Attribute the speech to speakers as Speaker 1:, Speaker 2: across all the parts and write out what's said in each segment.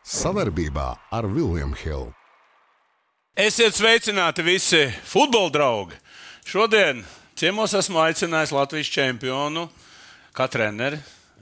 Speaker 1: Sadarbībā ar William Hill.
Speaker 2: Esiet sveicināti visi futbola draugi. Šodien ciemos esmu aicinājis Latvijas čempionu kā treneri.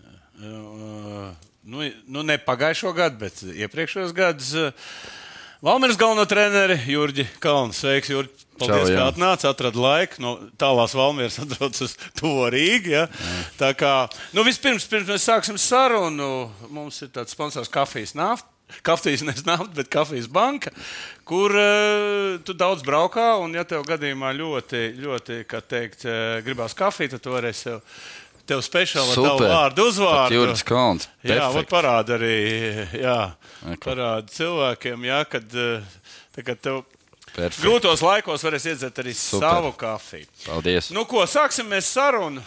Speaker 2: Ne pagājušo gadu, bet iepriekšējos gadus. Valmieras galveno treneri Jurģi Kalnu. Sveiks, Jurģi. Paldies, ka atnāc, atrada laiku. No tālās Valmieras atrodas uz tuvo Rīgu. Ja? Tā kā, vispirms mēs sāksim sarunu. Mums ir tāds sponsors Kafijas nafta. Kafijas nafta, bet Kafijas banka, kur tu daudz braukā. Un ja tev gadījumā ļoti, kā teikt, gribās kafiju, tad tu varēsi tev speciāli tavu vārdu uzvārdu.
Speaker 3: Jurģis Kalns.
Speaker 2: Jā, parāda arī, parāda cilvēkiem, kad tev grūtos laikos varēs iedzert arī savu kafiju.
Speaker 3: Paldies.
Speaker 2: Ko, sāksim mēs sarunu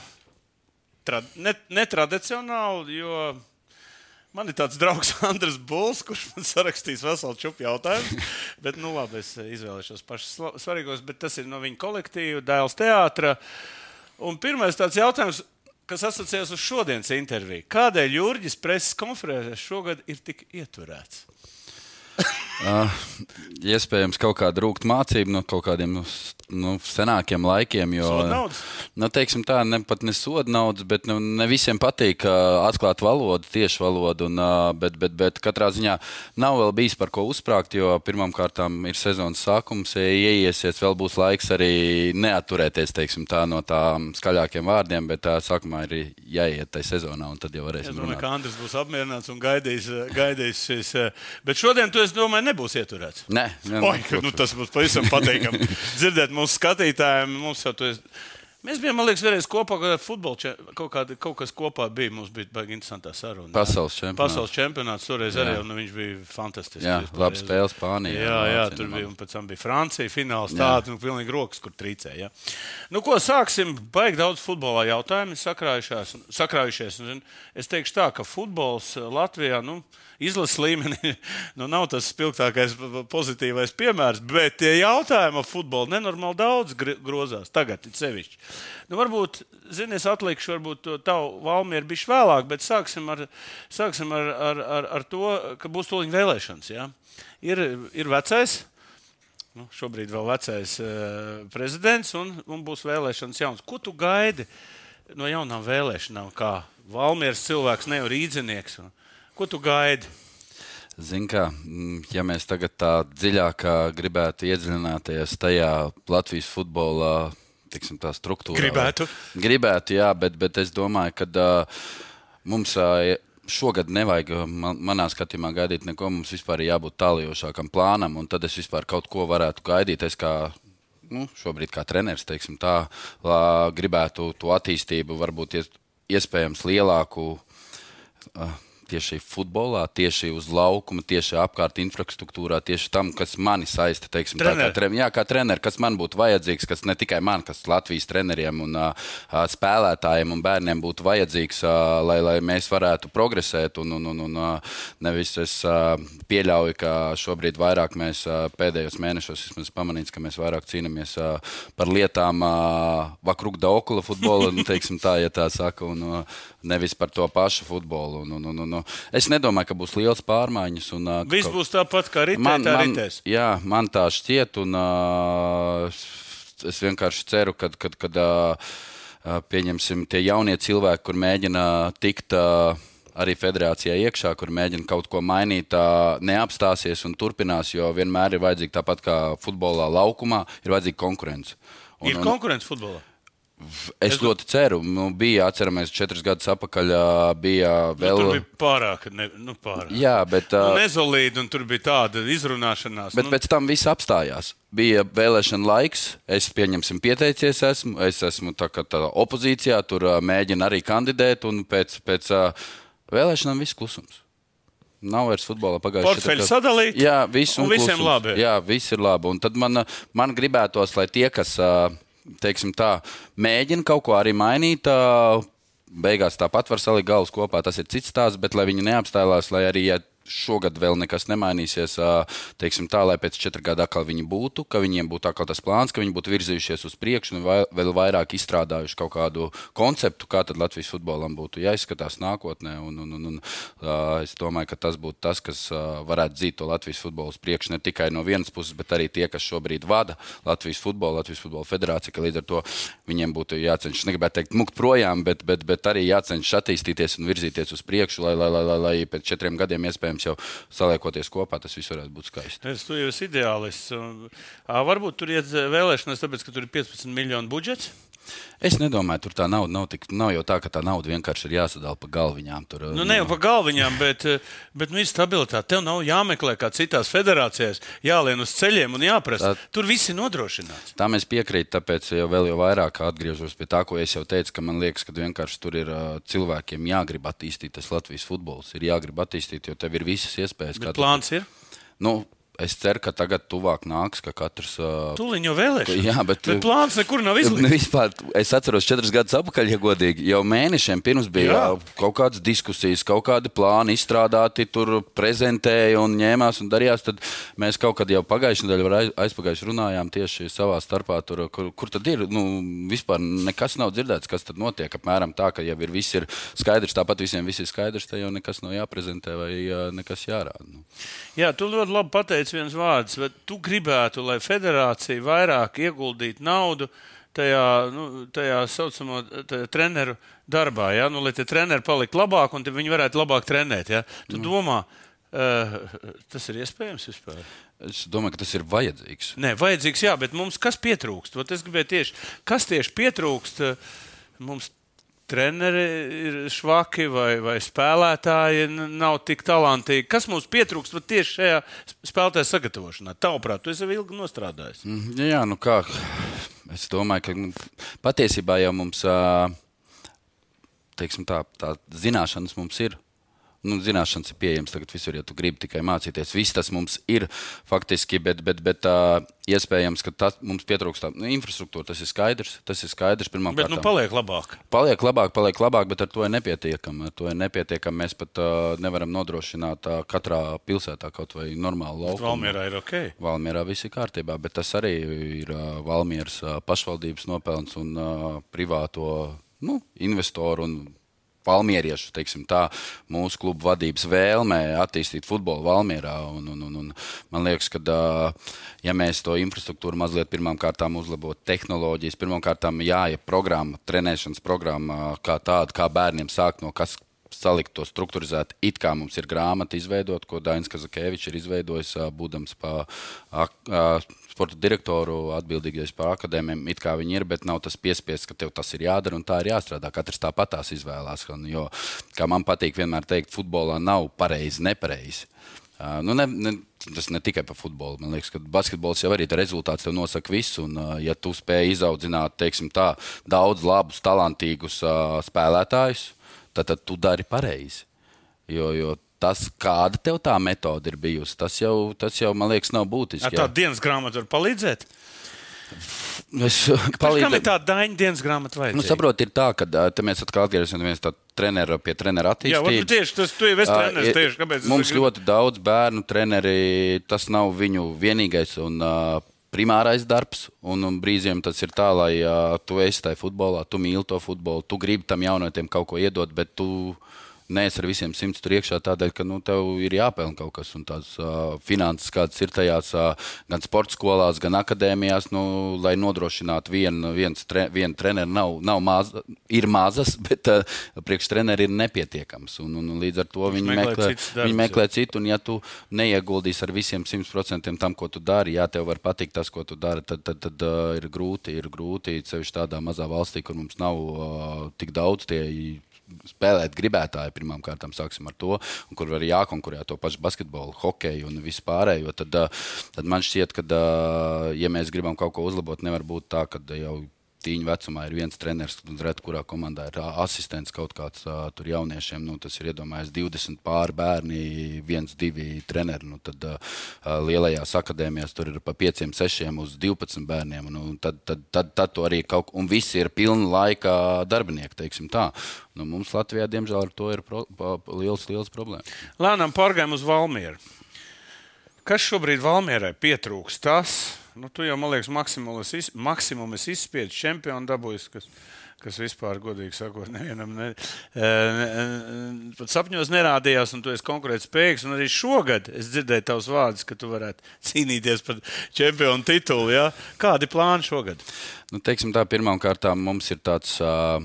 Speaker 2: netradicionāli, jo man ir tāds draugs Andris Bulls, kurš man sarakstīs veselu čupu jautājumus, bet labi, es izvēlēšos pašus svarīgos, bet tas ir no viņa kolektīva, Dēls teātra. Un pirmais tāds jautājums, kas asociējas uz šodienas interviju. Kādēļ Jurģis preses konferencēs šogad ir tik ieturēts?
Speaker 3: Iespējams, kaut kāda rūkta mācība no kaut kādiem senākiem laikiem. Teiksim tā, pat ne soda naudas, bet ne visiem patīk atklāt valodu, tieši valodu. Bet katrā ziņā nav vēl bijis par ko uzsprāgt, jo pirmām kārtām ir sezonas sākums. Ja ieiesies, vēl būs laiks arī neatturēties, teiksim tā, no tām skaļākiem vārdiem, bet sākumā ir jāiet tai sezonā, un tad jau varēsim runāt.
Speaker 2: Es domāju, ka Andris būs apmierināts un gaidījis šis. Bet šodien tu, es domāju, nebūs ieturēts.
Speaker 3: Nē.
Speaker 2: Tas būs pavisam pateikami dzirdēt mūsu skatītājiem. Mēs bijām, man liekas, vēlreiz kopā, kad futbola kaut kas kopā bija. Mums bija baigi interesantā saruna. Pasaules čempionāts. Toreiz arī viņš bija fantastisks.
Speaker 3: Jā, labi spēle Spānijā.
Speaker 2: Jā, tur bija, un pēc tam bija Francija fināls tāds, pilnīgi rokas, kur trīcēja. Ko sāksim? Baigi daudz futbolā jautājumi sakrājušies. Es teikšu tā, ka futbols Latvijā, izlases līmenī nav tas spilgtākais pozitīvais piemērs, bet tie jautājumi par futbolu nenormāli daudz grozās. Tagad ir sevišķi. Varbūt, es atlikšu varbūt tavu Valmieru bišķi vēlāk, bet sāksim ar to, ka būs tūliņ vēlēšanas. Ja? Ir vecais, šobrīd vēl vecais prezidents, un būs vēlēšanas jauns. Ko tu gaidi no jaunām vēlēšanām, kā Valmieras cilvēks, ne jau rīdzinieks? Ko tu gaidi?
Speaker 3: Zini kā, ja mēs tagad tā dziļāk gribētu iedziļināties tajā Latvijas futbolā, tiksim, tā struktūrā. Gribētu, jā, bet es domāju, ka mums šogad nevajag manā skatījumā gaidīt neko, mums vispār ir jābūt tālajošākam plānam, un tad es vispār kaut ko varētu gaidīt. Es kā šobrīd kā treneris, teiksim tā, gribētu to attīstību, varbūt iespējams lielāku tieši futbolā, tieši uz laukuma, tieši apkārt infrastruktūrā, tieši tam, kas mani saista, teiksim, kā treneri, kas man būtu vajadzīgs, kas ne tikai man, kas Latvijas treneriem un spēlētājiem un bērniem būtu vajadzīgs, lai mēs varētu progresēt un nevis es pieļauju, ka šobrīd vairāk mēs pēdējos mēnešos esmu pamanīts, ka mēs vairāk cīnamies par lietām vakruk da okula futbola, teiksim tā, ja tā saka, un nevis par to pašu futbolu. Es nedomāju, ka būs liels pārmaiņas.
Speaker 2: Viss būs tāpat kā ritēs.
Speaker 3: Jā, man tā šķiet, un es vienkārši ceru, kad pieņemsim tie jaunie cilvēki, kur mēģina tikt arī federācijā iekšā, kur mēģina kaut ko mainīt, neapstāsies un turpinās, jo vienmēr ir vajadzīga tāpat kā futbolā laukumā, ir vajadzīga konkurence.
Speaker 2: Ir konkurence futbolā?
Speaker 3: Es ļoti ceru. Bija, atceramies, 4 gadus atpakaļ bija vēl...
Speaker 2: Tur bija pārāk.
Speaker 3: Jā, bet...
Speaker 2: nezolīdi, un tur bija tāda izrunāšanās.
Speaker 3: Bet pēc tam viss apstājās. Bija vēlēšana laiks, es pieņemsim pieteicies esmu, es esmu tā opozīcijā, tur mēģina arī kandidēt, un pēc vēlēšanām viss klusums. Nav vairs futbolā pagājuši.
Speaker 2: Portfeļi sadalīt,
Speaker 3: jā, viss un
Speaker 2: visiem labi.
Speaker 3: Jā, viss ir labi. Un tad man gribētos, lai tie, kas... teiksim tā, mēģina kaut ko arī mainīt, beigās tāpat var salikt galvas kopā, tas ir cits stāsts, bet lai viņi neapstājās, lai arī, ja šogad vēl nekas nemainīsies, teiksim tā, lai pēc 4 gadu atkal viņi būtu, ka viņiem būtu atkal tas plāns, ka viņi būtu virzījušies uz priekšu un vēl vairāk izstrādājuši kaut kādu konceptu, kā tad Latvijas futbolam būtu jāizskatās nākotnē. Un es domāju, ka tas būtu tas, kas varētu dzīt to Latvijas futbolu uz priekšu ne tikai no vienas puses, bet arī tie, kas šobrīd vada Latvijas futbola federācija, ka līdz ar to viņiem būtu jācenšas, negribētu teikt, mukt projām, bet arī jācenšas attīstīties un virzīties uz priekšu, lai pēc 4 gadiem iespējams jau saliekoties kopā, tas viss varētu būt skaisti.
Speaker 2: Tu jau esi ideālists. Varbūt tur iet vēlēšanas, tāpēc, ka tur ir 15 miljonu budžets?
Speaker 3: Es nedomāju, tur tā nauda nav jau tā, ka tā nauda vienkārši ir jāsadala pa galviņām.
Speaker 2: Ne jau pa galviņām, bet ir stabilitāte. Tev nav jāmeklē kā citās federācijās, jālien uz ceļiem un jāprasa. Tur viss ir nodrošināts.
Speaker 3: Tam es piekrītu, tāpēc jau vairāk atgriežos pie tā, ko es jau teicu, ka man liekas, ka vienkārši tur ir cilvēkiem jāgrib attīstīt tas Latvijas futbols. Ir jāgrib attīstīt, jo tev ir visas iespējas.
Speaker 2: Bet plāns ir?
Speaker 3: Es ceru, ka tagad tuvāk nāks, ka katrs...
Speaker 2: Tūliņ jau vēlēšana.
Speaker 3: Jā, bet
Speaker 2: plāns nekur nav izlikts.
Speaker 3: Vispār, es atceros 4 gadus atpakaļ, ja godīgi, jau mēnešiem pirms bija kaut kādas diskusijas, kaut kādi plāni izstrādāti, tur prezentēja un ņēmās un darījās. Tad mēs kaut kad jau pagājušajā nedēļā aizpagājuši runājām tieši savā starpā, kur tad ir. Vispār nekas nav dzirdēts, kas tad notiek. Apmēram tā, ka jau viss ir skaidrs, tāpat visiem viss ir skaidrs, te jau nekas nav jāprezentē vai nekas jārāda.
Speaker 2: Jā, tu ļoti labi pateici viens vārds, bet tu gribētu, lai federācija vairāk ieguldītu naudu tajā saucamo treneru darbā, ja? Lai tie treneri paliktu labāk un viņi varētu labāk trenēt. Ja? Tu domā, tas ir iespējams vispār?
Speaker 3: Es domāju, ka tas ir vajadzīgs.
Speaker 2: Nē, vajadzīgs, jā, bet mums kas pietrūkst? Es gribēju kas tieši pietrūkst mums? Treneri ir švaki vai spēlētāji nav tik talantīgi. Kas mums pietrūkst tieši šajā spēlētāju sagatavošanā? Tavuprāt, tu esi jau ilgi nostrādājis.
Speaker 3: Jā, kā? Es domāju, ka patiesībā jau mums, teiksim tā zināšanas mums ir. Zināšanas ir pieejamas tagad visur, ja tu gribi tikai mācīties. Viss tas mums ir faktiski, bet iespējams, ka mums pietrūkst infrastruktūra. Tas ir skaidrs.
Speaker 2: Bet paliek labāk.
Speaker 3: Paliek labāk, bet ar to ir nepietiekami. Mēs pat nevaram nodrošināt katrā pilsētā kaut vai normālu laukumu.
Speaker 2: Valmierā ir ok.
Speaker 3: Valmierā viss ir kārtībā, bet tas arī ir Valmieras pašvaldības nopelns un privāto investoru un valmieriešu, teiksim tā, mūsu klubu vadības vēlmē attīstīt futbolu Valmierā. Un man liekas, ka, ja mēs to infrastruktūru mazliet pirmām kārtām uzlabot tehnoloģijas, pirmām kārtām programma, trenēšanas programma kā tāda, kā bērniem sākt no kas salikt to strukturizēt, it kā mums ir grāmata izveidot, ko Dainis Kazakēvičs ir izveidojis, būdams sporta direktoru atbildīgais par akadēmiem, it kā viņi ir, bet nav tas piespiests, ka tev tas ir jādara un tā ir jāstrādā. Katrs tāpatās izvēlās, jo, kā man patīk vienmēr teikt, futbolā nav pareizi, nepareizi. Tas ne tikai par futbolu. Man liekas, ka basketbols jau arī rezultāts tev nosaka visu. Un, ja tu spēj izaudzināt, teiksim tā, daudz labus, talantīgus spēlētājus, tad tu dari pareizi. Jo tas, kāda tev tā metode ir bijusi, tas jau man liekas, nav būtiski.
Speaker 2: Tā dienas grāmata var palīdzēt? Kam ir tā Daņa dienas grāmata vajadzīga?
Speaker 3: Saprot, ir tā, ka te mēs atkal atgriezīsimies pie trenera attīstības.
Speaker 2: Jā, tieši tas, tu jau esi treneris tieši. Kāpēc
Speaker 3: mums ļoti daudz bērnu treneri, tas nav viņu vienīgais un primārais darbs, un brīžiem tas ir tā, lai tu esi tajā futbolā, tu mīli to futbolu, tu gribi tam jaunotiem kaut ko iedot, bet tu neesi ar visiem 100 tur iekšā tādēļ, ka tev ir jāpelna kaut kas, un tās finanses, kādas ir tajās gan sporta skolās, gan akadēmijās, lai nodrošinātu vienu treneru nav maza, ir mazas, bet priekš treneri ir nepietiekams, un līdz ar to viņi meklē citu, un ja tu neieguldīsi ar visiem 100% tam, ko tu dari, ja tev var patikt tas, ko tu dari, tad ir grūti, sevišķi tādā mazā valstī, kur mums nav tik daudz tie spēlēt gribētāji, pirmām kārtām sāksim ar to, un kur var jākonkurē to pašu basketbolu, hokeju un visu pārējo, tad man šķiet, ka, ja mēs gribam kaut ko uzlabot, nevar būt tā, ka jau tīņu vecumā ir viens treneris, kurā komandā ir asistents kaut kāds tur jauniešiem. Tas ir iedomājies 20 pāri bērni, 1-2 treneri. Tad lielajās akadēmijās tur ir pa 5-6 uz 12 bērniem. Tad to arī un visi ir pilna laika darbinieki, teiksim tā. Mums Latvijā, diemžēl, ar to ir liels problēmas.
Speaker 2: Lēnām pārgājām uz Valmieru. Kas šobrīd Valmierai pietrūks? Tas, tu jau, man liekas, maksimumu esi izspiedis, čempionu dabūjis, kas vispār, godīgi sakot, nevienam pat sapņos nerādījās, un tu esi konkurētspējīgs. Un arī šogad es dzirdēju tavus vārdus, ka tu varētu cīnīties par čempionu titulu. Ja? Kādi plāni šogad?
Speaker 3: Teiksim tā, pirmām kārtām mums ir tāds...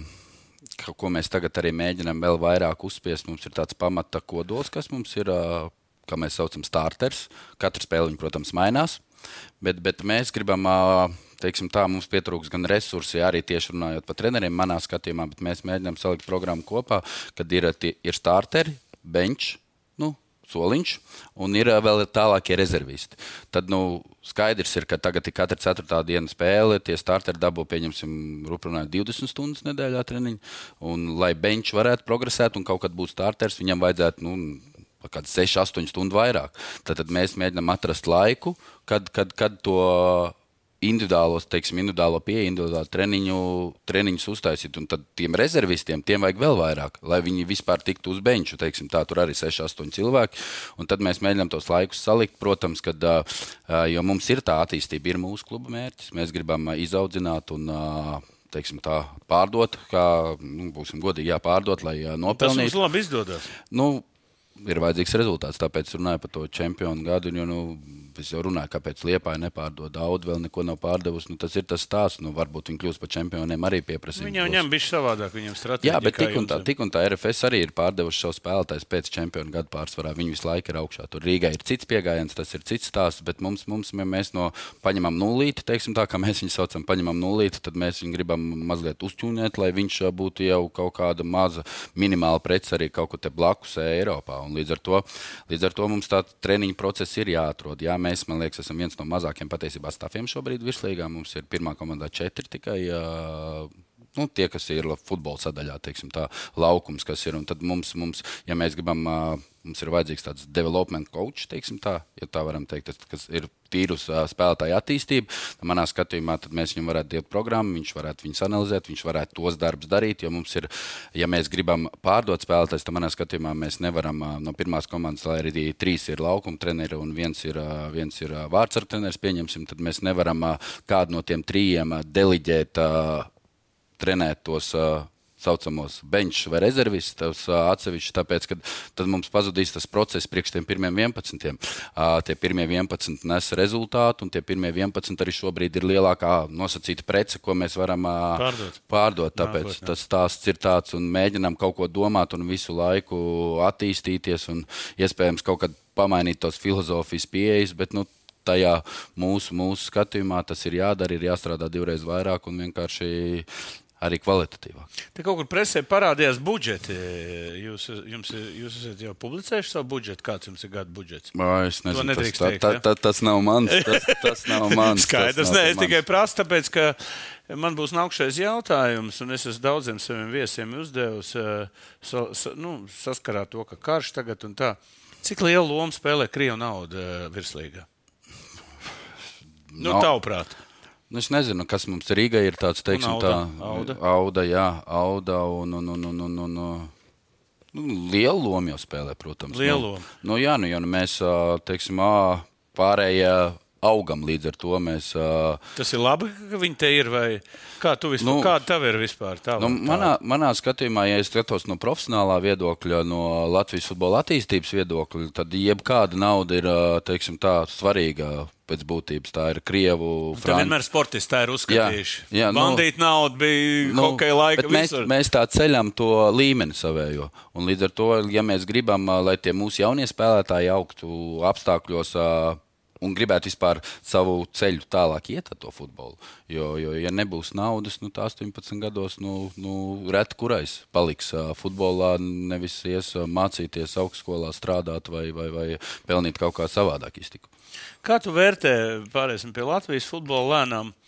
Speaker 3: ko mēs tagad arī mēģinām vēl vairāk uzspiest. Mums ir tāds pamata kodols, kas mums ir, kā mēs saucam, starters. Katra spēle, protams, mainās, bet mēs gribam, teiksim tā, mums pietrūks gan resursi, arī tieši runājot par treneriem manā skatījumā, bet mēs mēģinām salikt programmu kopā, kad ir starteri, bench, soliņš, un ir vēl tālākie rezervisti. Tad, skaidrs ir, ka tagad ir katra 4. diena spēle, tie starteri dabū, pieņemsim, runājot 20 stundas nedēļā treniņu, un lai bench varētu progresēt un kaut kad būt starters, viņam vajadzētu, kāds 6-8 stundu vairāk. Tad mēs mēģinām atrast laiku, kad to individuālo pieeja, individuālo treniņus uztaisīt, un tad tiem rezervistiem tiem vajag vēl vairāk, lai viņi vispār tiktu uz benču, teiksim tā, tur arī 6-8 cilvēki, un tad mēs mēģinām tos laikus salikt, protams, kad, jo mums ir tā attīstība, ir mūsu kluba mērķis, mēs gribam izaudzināt un, teiksim tā, pārdot, kā, būsim godīgi jāpārdot, lai nopelnītu.
Speaker 2: Tas mums labi izdodas.
Speaker 3: Ir vajadzīgs rezultāts, tāpēc runāju par to čempionu gadu, jo, es jau runāju, kāpēc Liepāja nepārdod daudz, vēl neko nav pārdevusi. Tas ir tas stāsts, varbūt viņi kļūst par čempioniem arī pieprasīt.
Speaker 2: Viņam bišķi savādāk, viņam stratēģija.
Speaker 3: Jā, bet tik un tā RFS arī ir pārdevuši savu spēlētājs pēc čempionu gadu pārsvarā. Viņi visu laiku ir augšā. Tur Rīgā ir cits piegājiens, tas ir cits stāsts, bet mēs paņemam nulīti, teiksim tā, kā mēs viņu saucam, paņemam nulīti, tad mēs viņu gribam mazliet uzķūņēt, lai viņš būtu jau kaut kāda maza minimāla prece arī kaut kur te blakus Eiropā. Un līdz ar to mums tā treniņa process ir jāatrod. Jā, mēs, man liekas, esam viens no mazākiem patiesībā stafiem šobrīd virslīgā. Mums ir pirmā komandā 4 tikai tie, kas ir futbola sadaļā, teiksim tā, laukums, kas ir. Un tad mums, ja mēs gribam, mums ir vajadzīgs tāds development coach, teiksim tā, ja tā varam teikt, kas ir tīrus spēlētāju attīstība. Manā skatījumā tad mēs viņam varētu dot programmu, viņš varētu viņus analizēt, viņš varētu tos darbus darīt, jo mums ir, ja mēs gribam pārdot spēlētājs, tad manā skatījumā mēs nevaram no pirmās komandas, lai arī 3 ir laukuma treneri un viens ir vārdsargu treneris, pieņemsim, tad mēs nevaram kādu no tiem 3 deliģēt, trenēt tos saucamos bench vai rezervistus atsevišķi, tāpēc, ka tad mums pazudīs tas process priekš tiem pirmiem 11. Tie pirmie 11 nes rezultātu, un tie pirmie 11 arī šobrīd ir lielākā nosacīta prece, ko mēs varam pārdot. Tāpēc tas stāsts ir tāds, un mēģinām kaut ko domāt un visu laiku attīstīties, un iespējams kaut kad pamainīt tos filozofijas pieejas, bet, tajā mūsu skatījumā tas ir jādara, ir jāstrādā 2 reizes vairāk un vienkārši arī kvalitatīvāk.
Speaker 2: Te kaut kur presē parādījās budžeti. Jūs esat jau publicējuši savu budžetu? Kāds jums ir gada budžets?
Speaker 3: Es nezinu, tas nav mans. Tas nav mans.
Speaker 2: Skaidrs, es tikai prasu, tāpēc, ka man būs nākšais jautājums, un es esmu daudziem saviem viesiem uzdevusi saskarā to, ka karš tagad un tā. Cik lielu lomu spēlē Krievu nauda virslīgā? Tavuprāt.
Speaker 3: Es nezinu, kas mums Rīgā ir tāds, teiksim, Auda, un lielu lomu jau spēlē, protams.
Speaker 2: Lielu lomu.
Speaker 3: Jā, jo mēs, teiksim, pārējie augam līdz ar to mēs...
Speaker 2: Tas ir labi, ka viņi te ir, vai kāda tev ir vispār?
Speaker 3: Manā skatījumā, ja es skatos no profesionālā viedokļa, no Latvijas futbola attīstības viedokļa, tad jebkāda nauda ir, teiksim, tā svarīga pēc būtības. Tā ir Krievu,
Speaker 2: Tā vienmēr sportisti tā ir uzskatījuši. Bandīta nauda bija hokeja laika visur.
Speaker 3: Mēs tā ceļam to līmeni savējo. Un līdz ar to, ja mēs gribam, lai tie mūsu jaunie spēlētāji augtu apstākļos un gribētu vispār savu ceļu tālāk iet ar to futbolu. Jo ja nebūs naudas, 18 gados, reti kurais paliks futbolā, nevis ies mācīties augstskolā strādāt vai pelnīt kaut kā savādāk iztiku.
Speaker 2: Kā tu vērtē, pārēsim pie Latvijas futbola lēnām,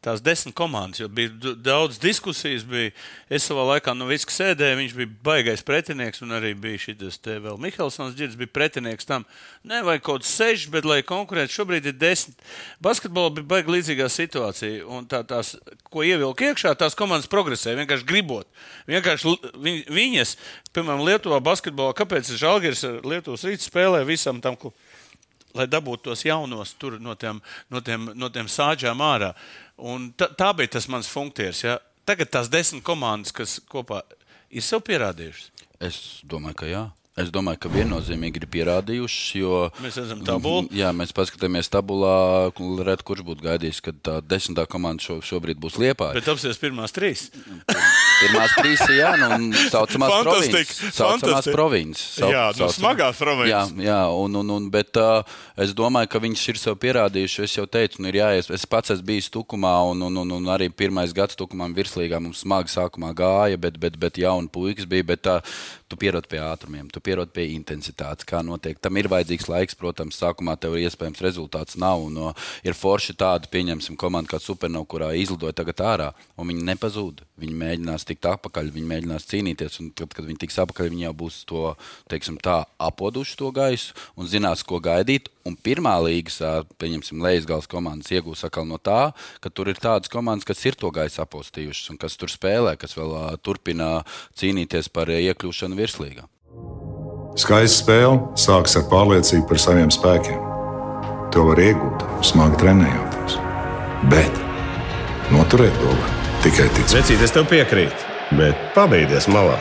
Speaker 2: tās 10 komandas, jo bija daudz diskusijas. Es savā laikā no Viska sēdēju, viņš bija baigais pretinieks, un arī bija šitas te vēl Mihelsons Dzirds bija pretinieks tam. Nevajag kaut 6, bet lai konkurēt, šobrīd ir 10. Basketbolā bija baigi līdzīgā situācija, un tās, ko ievilk iekšā, tās komandas progresē, vienkārši gribot. Vienkārši viņas, piemēram, Lietuvā basketbolā, kāpēc Žalgiris ar Lietuvas Rītu spēlē visam tam, lai dabūtu tos jaunos tur no tiem sāģām ārā. Un tā bija tas mans funkcijas. Ja? Tagad tās 10 komandas, kas kopā ir sev pierādījušas.
Speaker 3: Es domāju, ka jā. Es domāju, ka viennozīmīgi ir pierādījušas, jo...
Speaker 2: Mēs redzam tabulu.
Speaker 3: Jā, mēs paskatāmies tabulā, kurš būtu gaidījis, ka tā 10. komanda šobrīd būs Liepāja.
Speaker 2: Bet apsies pirmās 3.
Speaker 3: Pirmās 3, jā, saucamās provinces.
Speaker 2: Jā, smagās provinces.
Speaker 3: Jā, bet es domāju, ka viņš ir sev pierādījuši. Es jau teicu, ir jāies. Es pats esmu bijis Tukumā, un arī pirmais gads Tukumā virslīgā mums smagi sākumā gāja, bet jauni puikas bija, bet tu pierod pie ātrumiem, tu pierod pie intensitātes, kā notiek. Tam ir vajadzīgs laiks, protams, sākumā tev iespējams rezultāts nav, un ir forši tāda, pieņemsim, komanda kā Supernova, kurā izlidoja tagad ārā, un viņi nepazūd. Viņi mēģinās tikt apakaļ, viņi mēģinās cīnīties, un tad, kad viņi tiks apakaļ, viņi jau būs to, teiksim tā, apoduši to gaisu un zinās, ko gaidīt. Un pirmā līgas, pieņemsim, Lejasgales komandas iegūs atkal no tā, ka tur ir tādas komandas, kas ir to gaisu apostījušas un kas tur spēlē, kas vēl turpina cīnīties par iekļūšanu virslīgā.
Speaker 4: Skaista spēle sākas ar pārliecību par saviem spēkiem. To var iegūt, smagi trenējoties. Bet noturēt to var tikai ticēt.
Speaker 5: Vecīt, es tev piekrītu, bet pabeigties malā.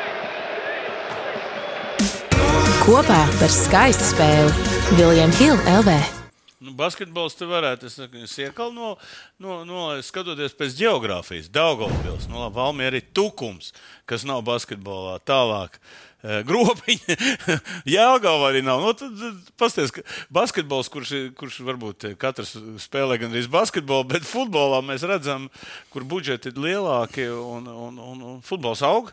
Speaker 6: Kopā par skaistu spēli William Hill LV.
Speaker 2: Basketbols te varētu, iekal skatoties pēc geogrāfijas. Daugavpils, Valmiera ir Tukums, kas nav basketbolā. Tālāk Grobiņa, Jelgava arī nav. Tad pasties, basketbols, kurš varbūt katrs spēlē gan arī basketbolu, bet futbolā mēs redzam, kur budžeti ir lielāki un futbols aug.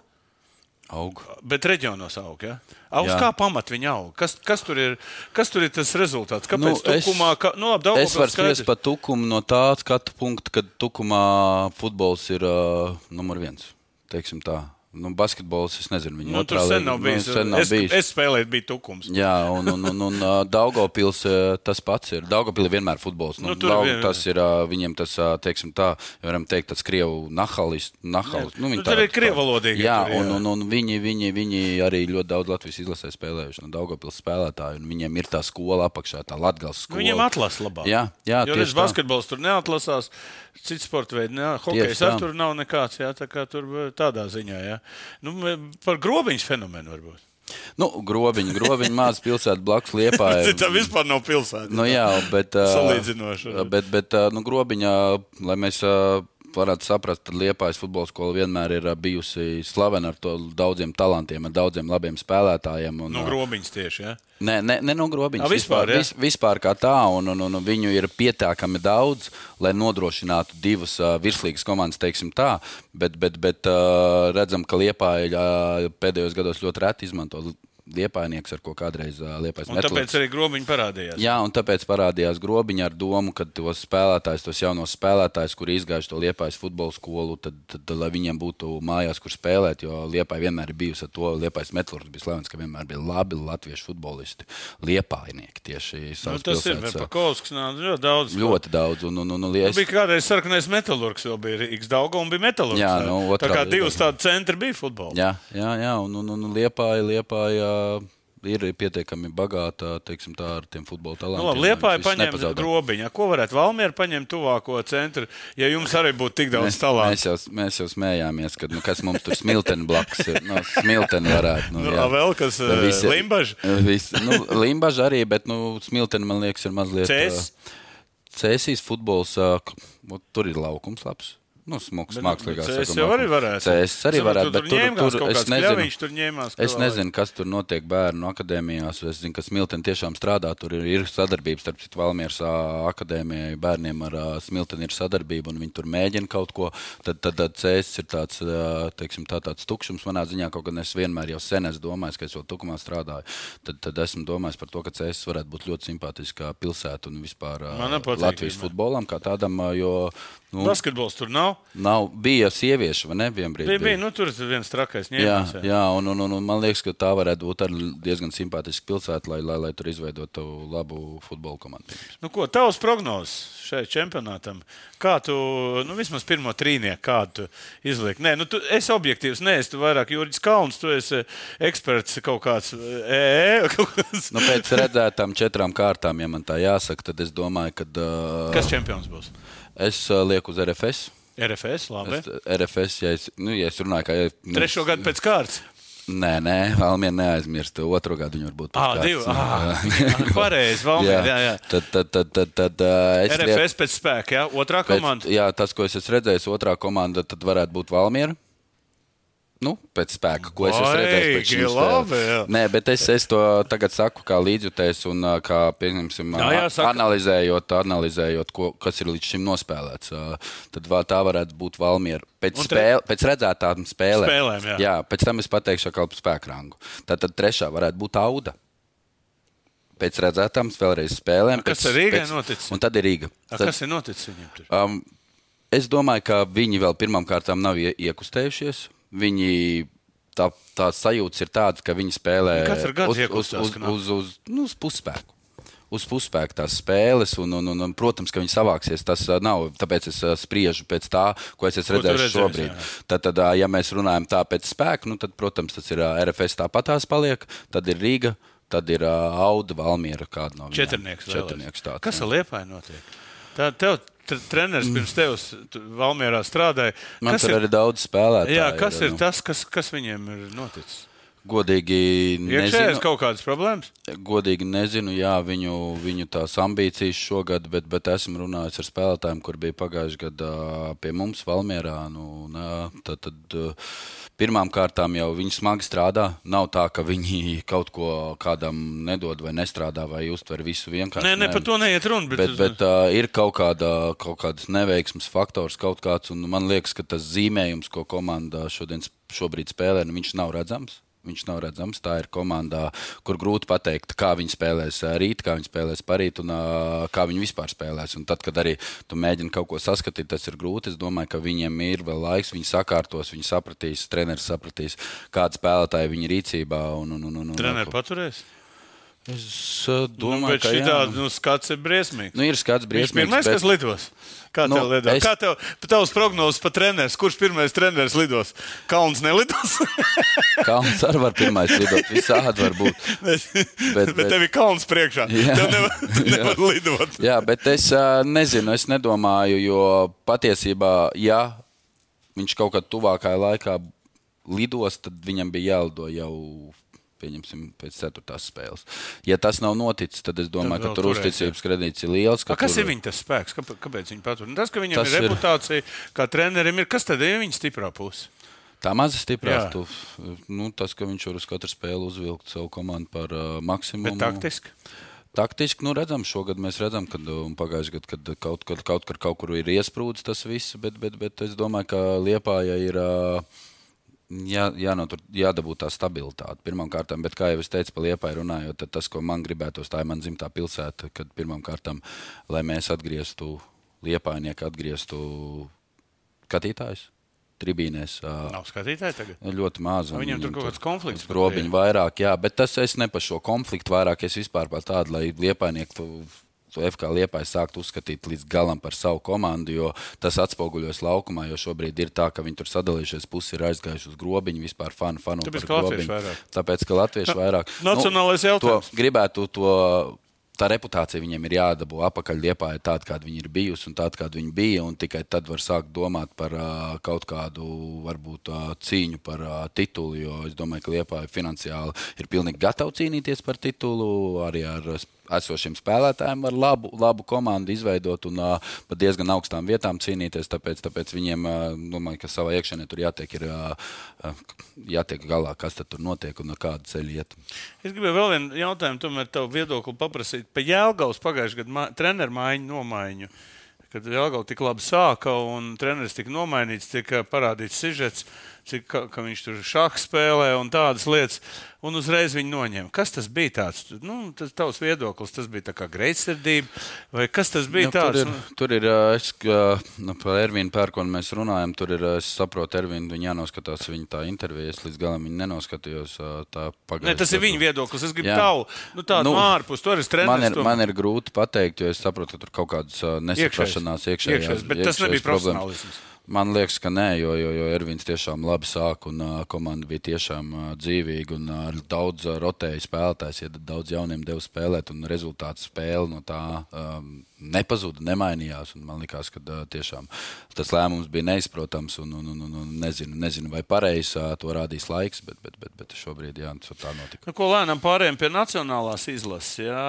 Speaker 2: Bet reģionos aug, ja? Kā pamat viņa aug? Kas tur ir tas rezultāts? Kāpēc Tukumā?
Speaker 3: Es varu spriest par Tukumu no tā skatu punkta, kad Tukumā futbols ir numur 1, teiksim tā. Basketbols, es nezinu, viņa otrā līga.
Speaker 2: Es spēlēju, bija Tukums.
Speaker 3: Jā, un Daugavpils tas pats ir. Daugavpili vienmēr futbols. Tas ir, viņiem tas, teiksim tā, varam teikt, tas krievu nahalis.
Speaker 2: Tur ir krievalodīgi.
Speaker 3: Jā, un viņi arī ļoti daudz Latvijas izlasē spēlējuši no Daugavpils spēlētāju, un viņiem ir tā skola apakšā, tā Latgales skola.
Speaker 2: Viņiem atlas labāk.
Speaker 3: Jā,
Speaker 2: jo redz, basketbols tur neatlasās, cits sporta veidi, hokejs tur nav nekāds, jā, tā kā tur tādā ziņā, jā. Par Grobiņas fenomenu varbūt.
Speaker 3: Grobiņa māc pilsēta blakus Liepājai.
Speaker 2: Tā vispār nav pilsēta.
Speaker 3: Jā, bet
Speaker 2: salīdzinoši.
Speaker 3: Bet Grobiņā, lai mēs varētu saprast, tad Liepājas futbola skola vienmēr ir bijusi slavena ar to daudziem talantiem, ar daudziem labiem spēlētājiem.
Speaker 2: No Grobiņas tieši, jā?
Speaker 3: Ne no Grobiņas.
Speaker 2: Vispār
Speaker 3: kā tā, un viņu ir pietiekami daudz, lai nodrošinātu 2 virslīgas komandas, teiksim tā, bet redzam, ka Liepāja pēdējos gados ļoti reti izmanto Liepājnieks, ar ko kādreiz Liepājas
Speaker 2: metlīgs. Un tāpēc arī Grobiņa parādījās.
Speaker 3: Jā, un tāpēc parādījās Grobiņa ar domu, ka tos jaunos spēlētājus, kuri izgājuši to Liepājas futbola skolu, tad lai viņiem būtu mājās, kur spēlēt, jo Liepāja vienmēr ir bijusi ar to. Liepājas metlīgs bija slavens, ka vienmēr bija labi latviešu futbolisti. Liepājnieki tieši savas pilsētas.
Speaker 2: Tas ir Pakovskis, ļoti daudz.
Speaker 3: Ļoti daudz.
Speaker 2: Bija kādreiz sarkanais metalurgs, vēl bija Rīgas Daugava un bija metalurgs.
Speaker 3: Jā,
Speaker 2: tā kā 2 tādi centri bija futbola.
Speaker 3: Jā, un Liepāja ir pietiekami bagāta, teiksim tā, ar tiem futbola talantiem.
Speaker 2: Liepāja paņem Grobiņu. Ko varētu Valmiera paņemt tuvāko centru, ja jums arī būtu tik daudz talantu?
Speaker 3: Mēs jau smējāmies, ka kas mums tur Smilteni blakus ir. Smilteni varētu.
Speaker 2: Vēl kas Limbaži?
Speaker 3: Limbaži arī, bet Smilteni, man liekas, ir mazliet...
Speaker 2: Cēsīs?
Speaker 3: Cēsīs futbols, tur ir laukums labs. smuks mākslīgās
Speaker 2: sagumā. Es jau arī varētu.
Speaker 3: Es arī varētu, bet
Speaker 2: tur ņēmās.
Speaker 3: Es nezinu, kas tur notiek bērnu akadēmijās. Es zinu, ka Smilteni tiešām strādā. Tur ir sadarbības starp Valmieras akadēmijai. Bērniem ar Smilteni ir sadarbība, un viņi tur mēģina kaut ko. Tad CS ir tāds, teiksim, tāds tukšums manā ziņā, kaut gan es vienmēr jau sen esmu domājis, ka es vēl Tukumā strādāju. Tad esmu domājis par to, ka CS varētu būt ļoti simpātiskā pilsēta un vispār Latvijas futbolam kā tādam, jo
Speaker 2: basketbols tur nav?
Speaker 3: Nav. Bija sieviešu, vai ne? Vienbrīd
Speaker 2: bija. Tur viens trakais ņēmās.
Speaker 3: Jā, un man liekas, ka tā varētu būt arī diezgan simpātiska pilsēta, lai tur izveidotu labu futbola komandu.
Speaker 2: Ko, tavs prognozes šeit čempionātam? Kā tu, vismaz pirmo trīnieku, kādu tu izliek? Nē, tu esi objektīvs, tu vairāk Jurģis Kalns, tu esi eksperts kaut kāds
Speaker 3: Pēc redzētām 4 kārtām, ja man tā jāsaka, tad es domāju, ka...
Speaker 2: Kas čempions būs?
Speaker 3: Es lieku uz RFS.
Speaker 2: RFS, labi.
Speaker 3: RFS, ja es runāju, ka...
Speaker 2: 3. gadu pēc kārtas?
Speaker 3: Nē, Valmiera neaizmirst. 2. gadu viņi varbūt pēc
Speaker 2: kārtas. Pareizi, Valmiera, jā.
Speaker 3: Tad
Speaker 2: RFS pēc spēka, jā? Otrā komanda?
Speaker 3: Jā, tas, ko es esmu redzējis, otrā komanda, tad varētu būt Valmiera. Pēc spēka, ko es esmu redzējis pēc šīm spēlēm. Nē, bet es to tagad saku kā līdzjutējs un kā, pieņemsim, analizējot, kas ir līdz šim nospēlēts. Tad tā varētu būt Valmiera. Pēc redzētām spēlēm. Jā, pēc tam es pateikšu atkal par spēkrangu. Tad 3. varētu būt Auda. Pēc redzētām vēlreiz spēlēm.
Speaker 2: Kas ar Rīgai noticis?
Speaker 3: Un tad ir Rīga.
Speaker 2: Kas ir noticis viņiem tur?
Speaker 3: Es domāju, ka viņi vēl pirmām kārtām nav iekustējušies. Viņi tās sajūtas ir tādas, ka viņi spēlē uz pusspēku. Uz pusspēku tās spēles, un protams, ka viņi savāksies. Tas nav, tāpēc es spriežu pēc tā, ko es esmu redzējis šobrīd. Tad, ja mēs runājam tā pēc spēku, tad, protams, tas ir RFS tāpatās paliek, tad ir Rīga, tad ir Auda, Valmiera kāda no viņām. Četrnieks tāds.
Speaker 2: Kas ar Liepāju notiek? Tev treneris pirms tevis Valmierā strādāja.
Speaker 3: Man tur arī daudz spēlētāju.
Speaker 2: Jā, kas ir tas, kas viņiem ir noticis?
Speaker 3: Godīgi nezinu.
Speaker 2: Iekšējais kaut kādas problēmas?
Speaker 3: Godīgi nezinu, jā, viņu tās ambīcijas šogad, bet esmu runājis ar spēlētājiem, kur bija pagājuši gadu pie mums Valmierā. Tad pirmām kārtām jau viņi smagi strādā. Nav tā, ka viņi kaut ko kādam nedod vai nestrādā vai uztver visu vienkārši.
Speaker 2: Nē, par to neiet runa.
Speaker 3: Bet ir kaut kādas neveiksmes faktors kaut kāds, un man liekas, ka tas zīmējums, ko komanda šobrīd spēlē, viņš nav redzams. Tā ir komandā, kur grūti pateikt, kā viņi spēlēs rīt, kā viņi spēlēs parīt un kā viņi vispār spēlēs. Un tad, kad arī tu mēģini kaut ko saskatīt, tas ir grūti. Es domāju, ka viņiem ir vēl laiks, viņi sakārtos, viņi sapratīs, treneris sapratīs, kāda spēlētāja viņa rīcībā.
Speaker 2: Treneri paturēs?
Speaker 3: Es domāju,
Speaker 2: ka jā. Skats ir briesmīgs.
Speaker 3: Ir skats briesmīgs.
Speaker 2: Viņš pirmais, kas lidos? Kā tev lido? Kā tavs prognozes par treneris? Kurš pirmais treneris lidos? Kalns nelidos?
Speaker 3: Kalns arī var pirmais lidot. Visādi var būt.
Speaker 2: Bet tev ir Kalns priekšā. Tev nevar lidot.
Speaker 3: Jā, bet es nezinu, es nedomāju, jo patiesībā, ja viņš kaut kad tuvākajā laikā lidos, tad viņam bija jālido jau pieņemsim pēc 4. spēles. Ja tas nav noticis, tad es domāju, ka tur uzticības kredīts ir liels.
Speaker 2: Kas ir viņa tas spēks? Kāpēc viņi patur? Tas, ka viņam ir reputācija, kā trenerim ir, kas tad ir viņa stiprā puse?
Speaker 3: Tā maza stiprā. Tas, ka viņš var uz katru spēli uzvilkt savu komandu par maksimumu.
Speaker 2: Bet taktiski?
Speaker 3: Taktiski, redzam, šogad mēs redzam, kad pagājuši gadu, kad kaut kur ir iesprūdis tas viss, bet es domāju, ka Liepāja ir jādabū tā stabilitāte pirmām kārtām, bet kā jau es teicu par Liepāju runājot, tad tas, ko man gribētos, tā ir man dzimtā pilsēta, kad pirmām kārtām, lai mēs Liepājnieki atgrieztu skatītājus tribīnēs.
Speaker 2: Nav skatītāji tagad?
Speaker 3: Ļoti maz.
Speaker 2: Viņam tur kaut kāds konflikts?
Speaker 3: Grobiņi vairāk, jā, bet tas es ne par šo konfliktu vairāk, es vispār par tādu, lai Liepājnieki to FK Liepāja sākt uzskatīt līdz galam par savu komandu, jo tas atspoguļojas laukumā, jo šobrīd ir tā, ka viņi tur sadalījušies, pusi ir aizgājuši uz grobiņu, vispār fanu par grobiņu. Tāpēc, ka latvieši vairāk.
Speaker 2: Nacionālais jautājums.
Speaker 3: Gribētu tā reputācija viņiem ir jādabū apakaļ Liepāja tāda, kāda viņi ir bijusi un tāda, kāda viņi bija, un tikai tad var sākt domāt par kaut kādu, varbūt, cīņu par titulu, jo es domāju, ka Liepāja finansiāli ir pilnīgi gatava cīnīties par titulu, arī ar esošiem spēlētājiem var labu komandu izveidot un pat diezgan augstām vietām cīnīties, tāpēc viņiem, domāju, ka savā iekšienē tur jātiek galā, kas tad tur notiek un kādu ceļu iet.
Speaker 2: Es gribēju vēl vienu jautājumu, tomēr tavu viedokli paprasīt par Jelgavas pagājušajā gadā treneru nomaiņu. Kad Jelgava tik labi sāka un treneris tika nomainīts, tika parādīts sižets, ka viņš tur šahu spēlē un tādas lietas, un uzreiz viņu noņēma. Kas tas bija tāds? Tas tavs viedoklis, tas bija tā kā greizsirdība, vai kas tas bija tāds?
Speaker 3: Tur ir par Ervīnu Pērkonu mēs runājam, tur ir, es saprotu, Ervīnu, viņa jānoskatās viņa tā intervija, es līdz galam viņu nenoskatījos tā pagājušajā.
Speaker 2: Ne, tas ir viņa viedoklis, es gribu tavu, tādu ārpus, tur ir treneris.
Speaker 3: Man ir grūti pateikt, jo es saprotu, ka tur kaut kādas nesaprašanās iekšējās.
Speaker 2: Bet tas nebija profesionālisms.
Speaker 3: Man liekas, ka nē, jo Ervīns tiešām labi sāk un komanda bija tiešām dzīvīga un daudz rotēja spēlētājs, daudz jauniem deva spēlēt un rezultāts spēle no tā nepazuda, nemainījās. Un man likās, ka tiešām tas lēmums bija neizprotams un nezinu vai pareizi to rādīs laiks, bet šobrīd tā notika.
Speaker 2: Ko lēnām pārējiem pie nacionālās izlases, jā?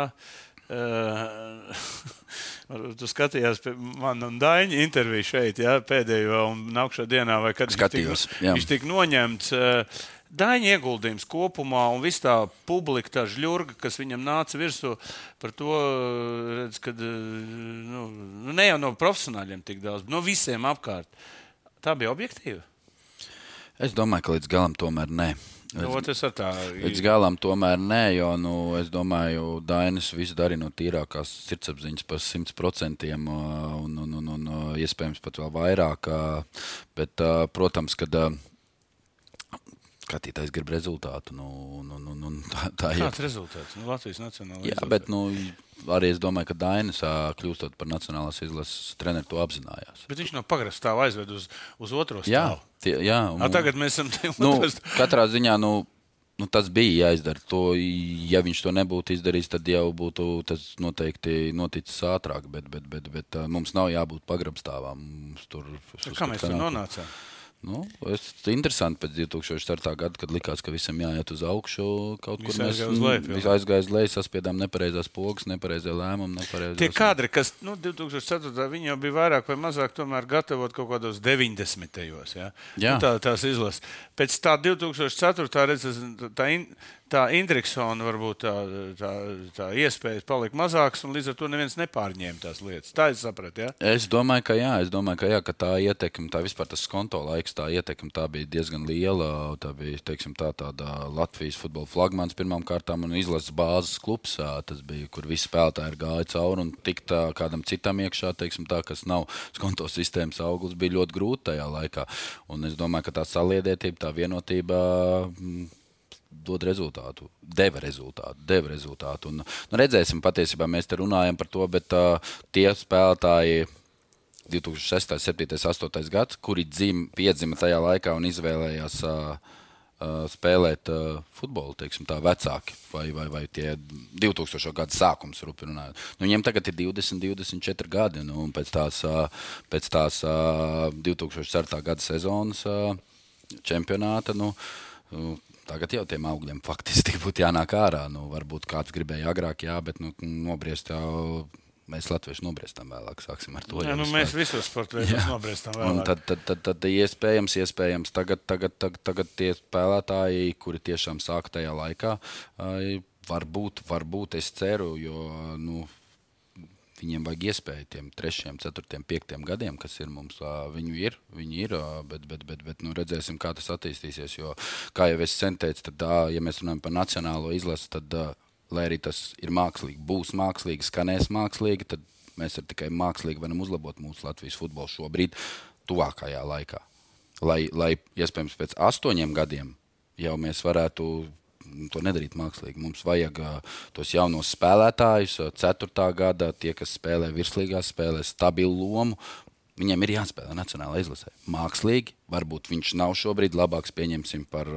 Speaker 2: Tu skatījās man un Daņa interviju šeit, pēdējo un nākšo dienā, vai kad viņš tika noņemts. Daņa ieguldījums kopumā un viss tā publika, tā žļurga, kas viņam nāca virsū par to, redz, kad ne jau no profesionāļiem tik daudz, no visiem apkārt. Tā bija objektīva?
Speaker 3: Es domāju, ka līdz galam tomēr ne.
Speaker 2: Līdz
Speaker 3: galam tomēr nē, jo es domāju, Dainis visu darīja no tīrākās sirdsapziņas par 100% un iespējams pat vēl vairāk. Bet, protams, kad skatītājs grib rezultātu.
Speaker 2: Kāds rezultāts? Latvijas nacionālā
Speaker 3: izlase. Jā, bet arī es domāju, ka Dainis, kļūstot par nacionālās izlases treneri, to apzinājās.
Speaker 2: Bet viņš no pagrasta stāva aizved uz otro stāvu.
Speaker 3: Jā.
Speaker 2: Tagad mēs esam
Speaker 3: katrā ziņā, tas bija jāizdara. Ja viņš to nebūtu izdarījis, tad jau būtu tas noteikti noticis ātrāk, bet mums nav jābūt pagrabstāvām.
Speaker 2: Kā mēs tur nonācām?
Speaker 3: Interesanti pēc 2004. gada, kad likās, ka visam jāiet uz augšu, kaut kur mēs aizgāja uz leju, saspiedām nepareizās pogas, nepareizie lēmumi,
Speaker 2: Tie kadri, kas 2004. viņi jau bija vairāk vai mazāk tomēr gatavot kaut kādos 90.
Speaker 3: Jā.
Speaker 2: Tās izlases. Pēc tā 2004. redzes, tā Indriksona varbūt tā iespējas palika mazākas, un līdz ar to neviens nepārņēma tās lietas. Tā es sapratu, jā?
Speaker 3: Es domāju, ka tā ietekme, tā vispār tas skonto laiks, tā ietekme tā bija diezgan liela. Tā bija, tāda Latvijas futbola flagmans pirmām kārtām un izlases bāzes klubs. Tas bija, kur visi spēlētāji gāja cauri un tikt kādam citam iekšā, kas nav skonto sistēmas auglis, bija ļoti grūti tajā laikā. Un es domāju, ka tā saliedētība, tā vienotība deva rezultātu. Un, redzēsim, patiesībā mēs te runājam par to, bet tie spēlētāji 2006, 2007, 2008 gads, kuri piedzima tajā laikā un izvēlējās spēlēt futbolu, tā vecāki vai tie 2000. Gadu sākums runājot. Viņiem tagad ir 20, 24 gadi, un pēc tās 2004. Gada sezonas čempionāta, tagad jau tiem augļiem faktiski būtu jānāk ārā. Varbūt kāds gribēja agrāk, bet nobriest jau mēs latvieši nobriestam vēlāk. Sāksim ar to.
Speaker 2: Jā, mēs visos sporta veidos nobriestam vēlāk.
Speaker 3: Un tad iespējams tagad tie spēlētāji, kuri tiešām sāk tajā laikā, varbūt es ceru, jo viņiem vajag iespēju tiem 3, 4, 5 gadiem, kas ir mums, viņi ir, bet redzēsim, kā tas attīstīsies, jo, kā jau es sen teicu, tad, ja mēs runājam par nacionālo izlasi, tad, lai arī tas ir mākslīgi, būs mākslīgi, skanēs mākslīgi, tad mēs tikai mākslīgi varam uzlabot mūsu Latvijas futbolu šobrīd tuvākajā laikā. Lai iespējams pēc 8 gadiem jau mēs varētu to nedarīt mākslīgi. Mums vajag tos jaunos spēlētājus, 4. gada, tie, kas spēlē virslīgās, spēlē stabilu lomu. Viņiem ir jāspēlē nacionālā izlasē. Mākslīgi, varbūt viņš nav šobrīd labāks, pieņemsim par,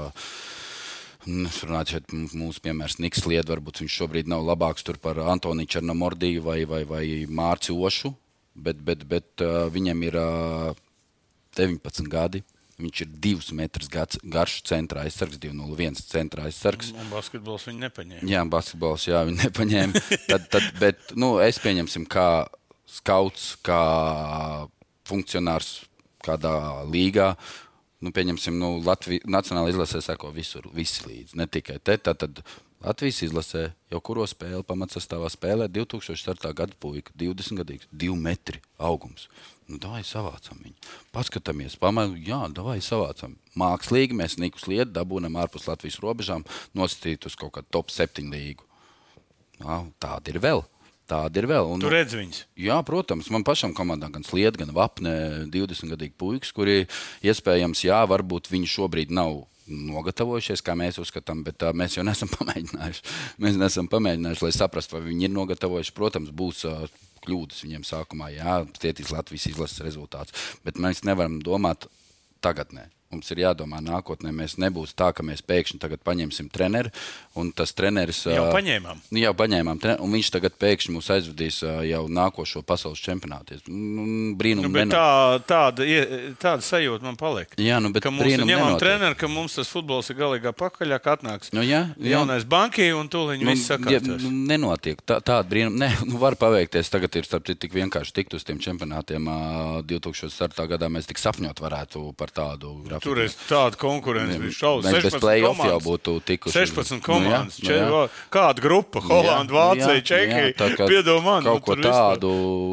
Speaker 3: runāt šeit mūsu piemērs Niks Lied, varbūt viņš šobrīd nav labāks tur par Antoniju Černomordiju vai Mārci Ošu, bet viņam ir 19 gadi. Viņš ir 2 metrus garš centrā aizsargs, 2,01 centrā aizsargs.
Speaker 2: Un basketbols viņu nepaņēma.
Speaker 3: Jā, basketbols, jā, viņu nepaņēma. Bet es pieņemsim kā skauts, kā funkcionārs kādā līgā. Pieņemsim, Latvijas nacionāla izlasē sako visi līdzi, ne tikai te. Tad Latvijas izlasē jau kuro spēli pamatsastāvā spēlē 2004. gada puika, 20 gadīgs, 2 metri augums. Davai savācam viņu. Paskatāmies, davai savācam. Mākslīgi mēs Nikus Lietu dabūnam ārpus Latvijas robežām nosacīt uz kaut kādu top 7 līgu. Tāda ir vēl.
Speaker 2: Tu redz viņus?
Speaker 3: Jā, protams. Man pašam komandā gan Slieta, gan Vapne 20 gadīgi puikas, kuri iespējams, varbūt viņi šobrīd nav nogatavojušies, kā mēs uzskatām, bet mēs jau nesam pamēģinājuši. Mēs nesam pamēģinājuši, lai saprastu, vai viņi ir nogatavojuši. Protams, būs kļūdas viņiem sākumā, cietīs Latvijas izlases rezultāts, bet mēs nevaram domāt tagadnē. Mums ir jādomā nākotnē. Mēs nebūs tā, ka mēs pēkšņi tagad paņemsim treneri, un tas treneris...
Speaker 2: Jau paņēmām.
Speaker 3: Jau paņēmām, un viņš tagad pēkšņi mūs aizvedīs jau nākošo pasaules čempionātu. Brīnum
Speaker 2: tāda sajūta man paliek.
Speaker 3: Jā, bet
Speaker 2: ka mums ņemam treneri, ka mums tas futbols ir galīgā pakaļā, ka atnāks jaunais banki, un tūliņ viss sakārtos.
Speaker 3: Nenotiek. Tāda brīnum. Var paveikties. Tagad ir tik vienkārši tikt uz tiem čempionātiem. 2004. gadā mēs tik sapņot varētu par tādu grafiku.
Speaker 2: Tur ir tāda konkurence, viņš šaus 16
Speaker 3: komandas. Jau būtu tikuši.
Speaker 2: 16 komandas. Kāda grupa? Holanda, Vācija, Čehija. Piedod man.
Speaker 3: Kaut ko tādu.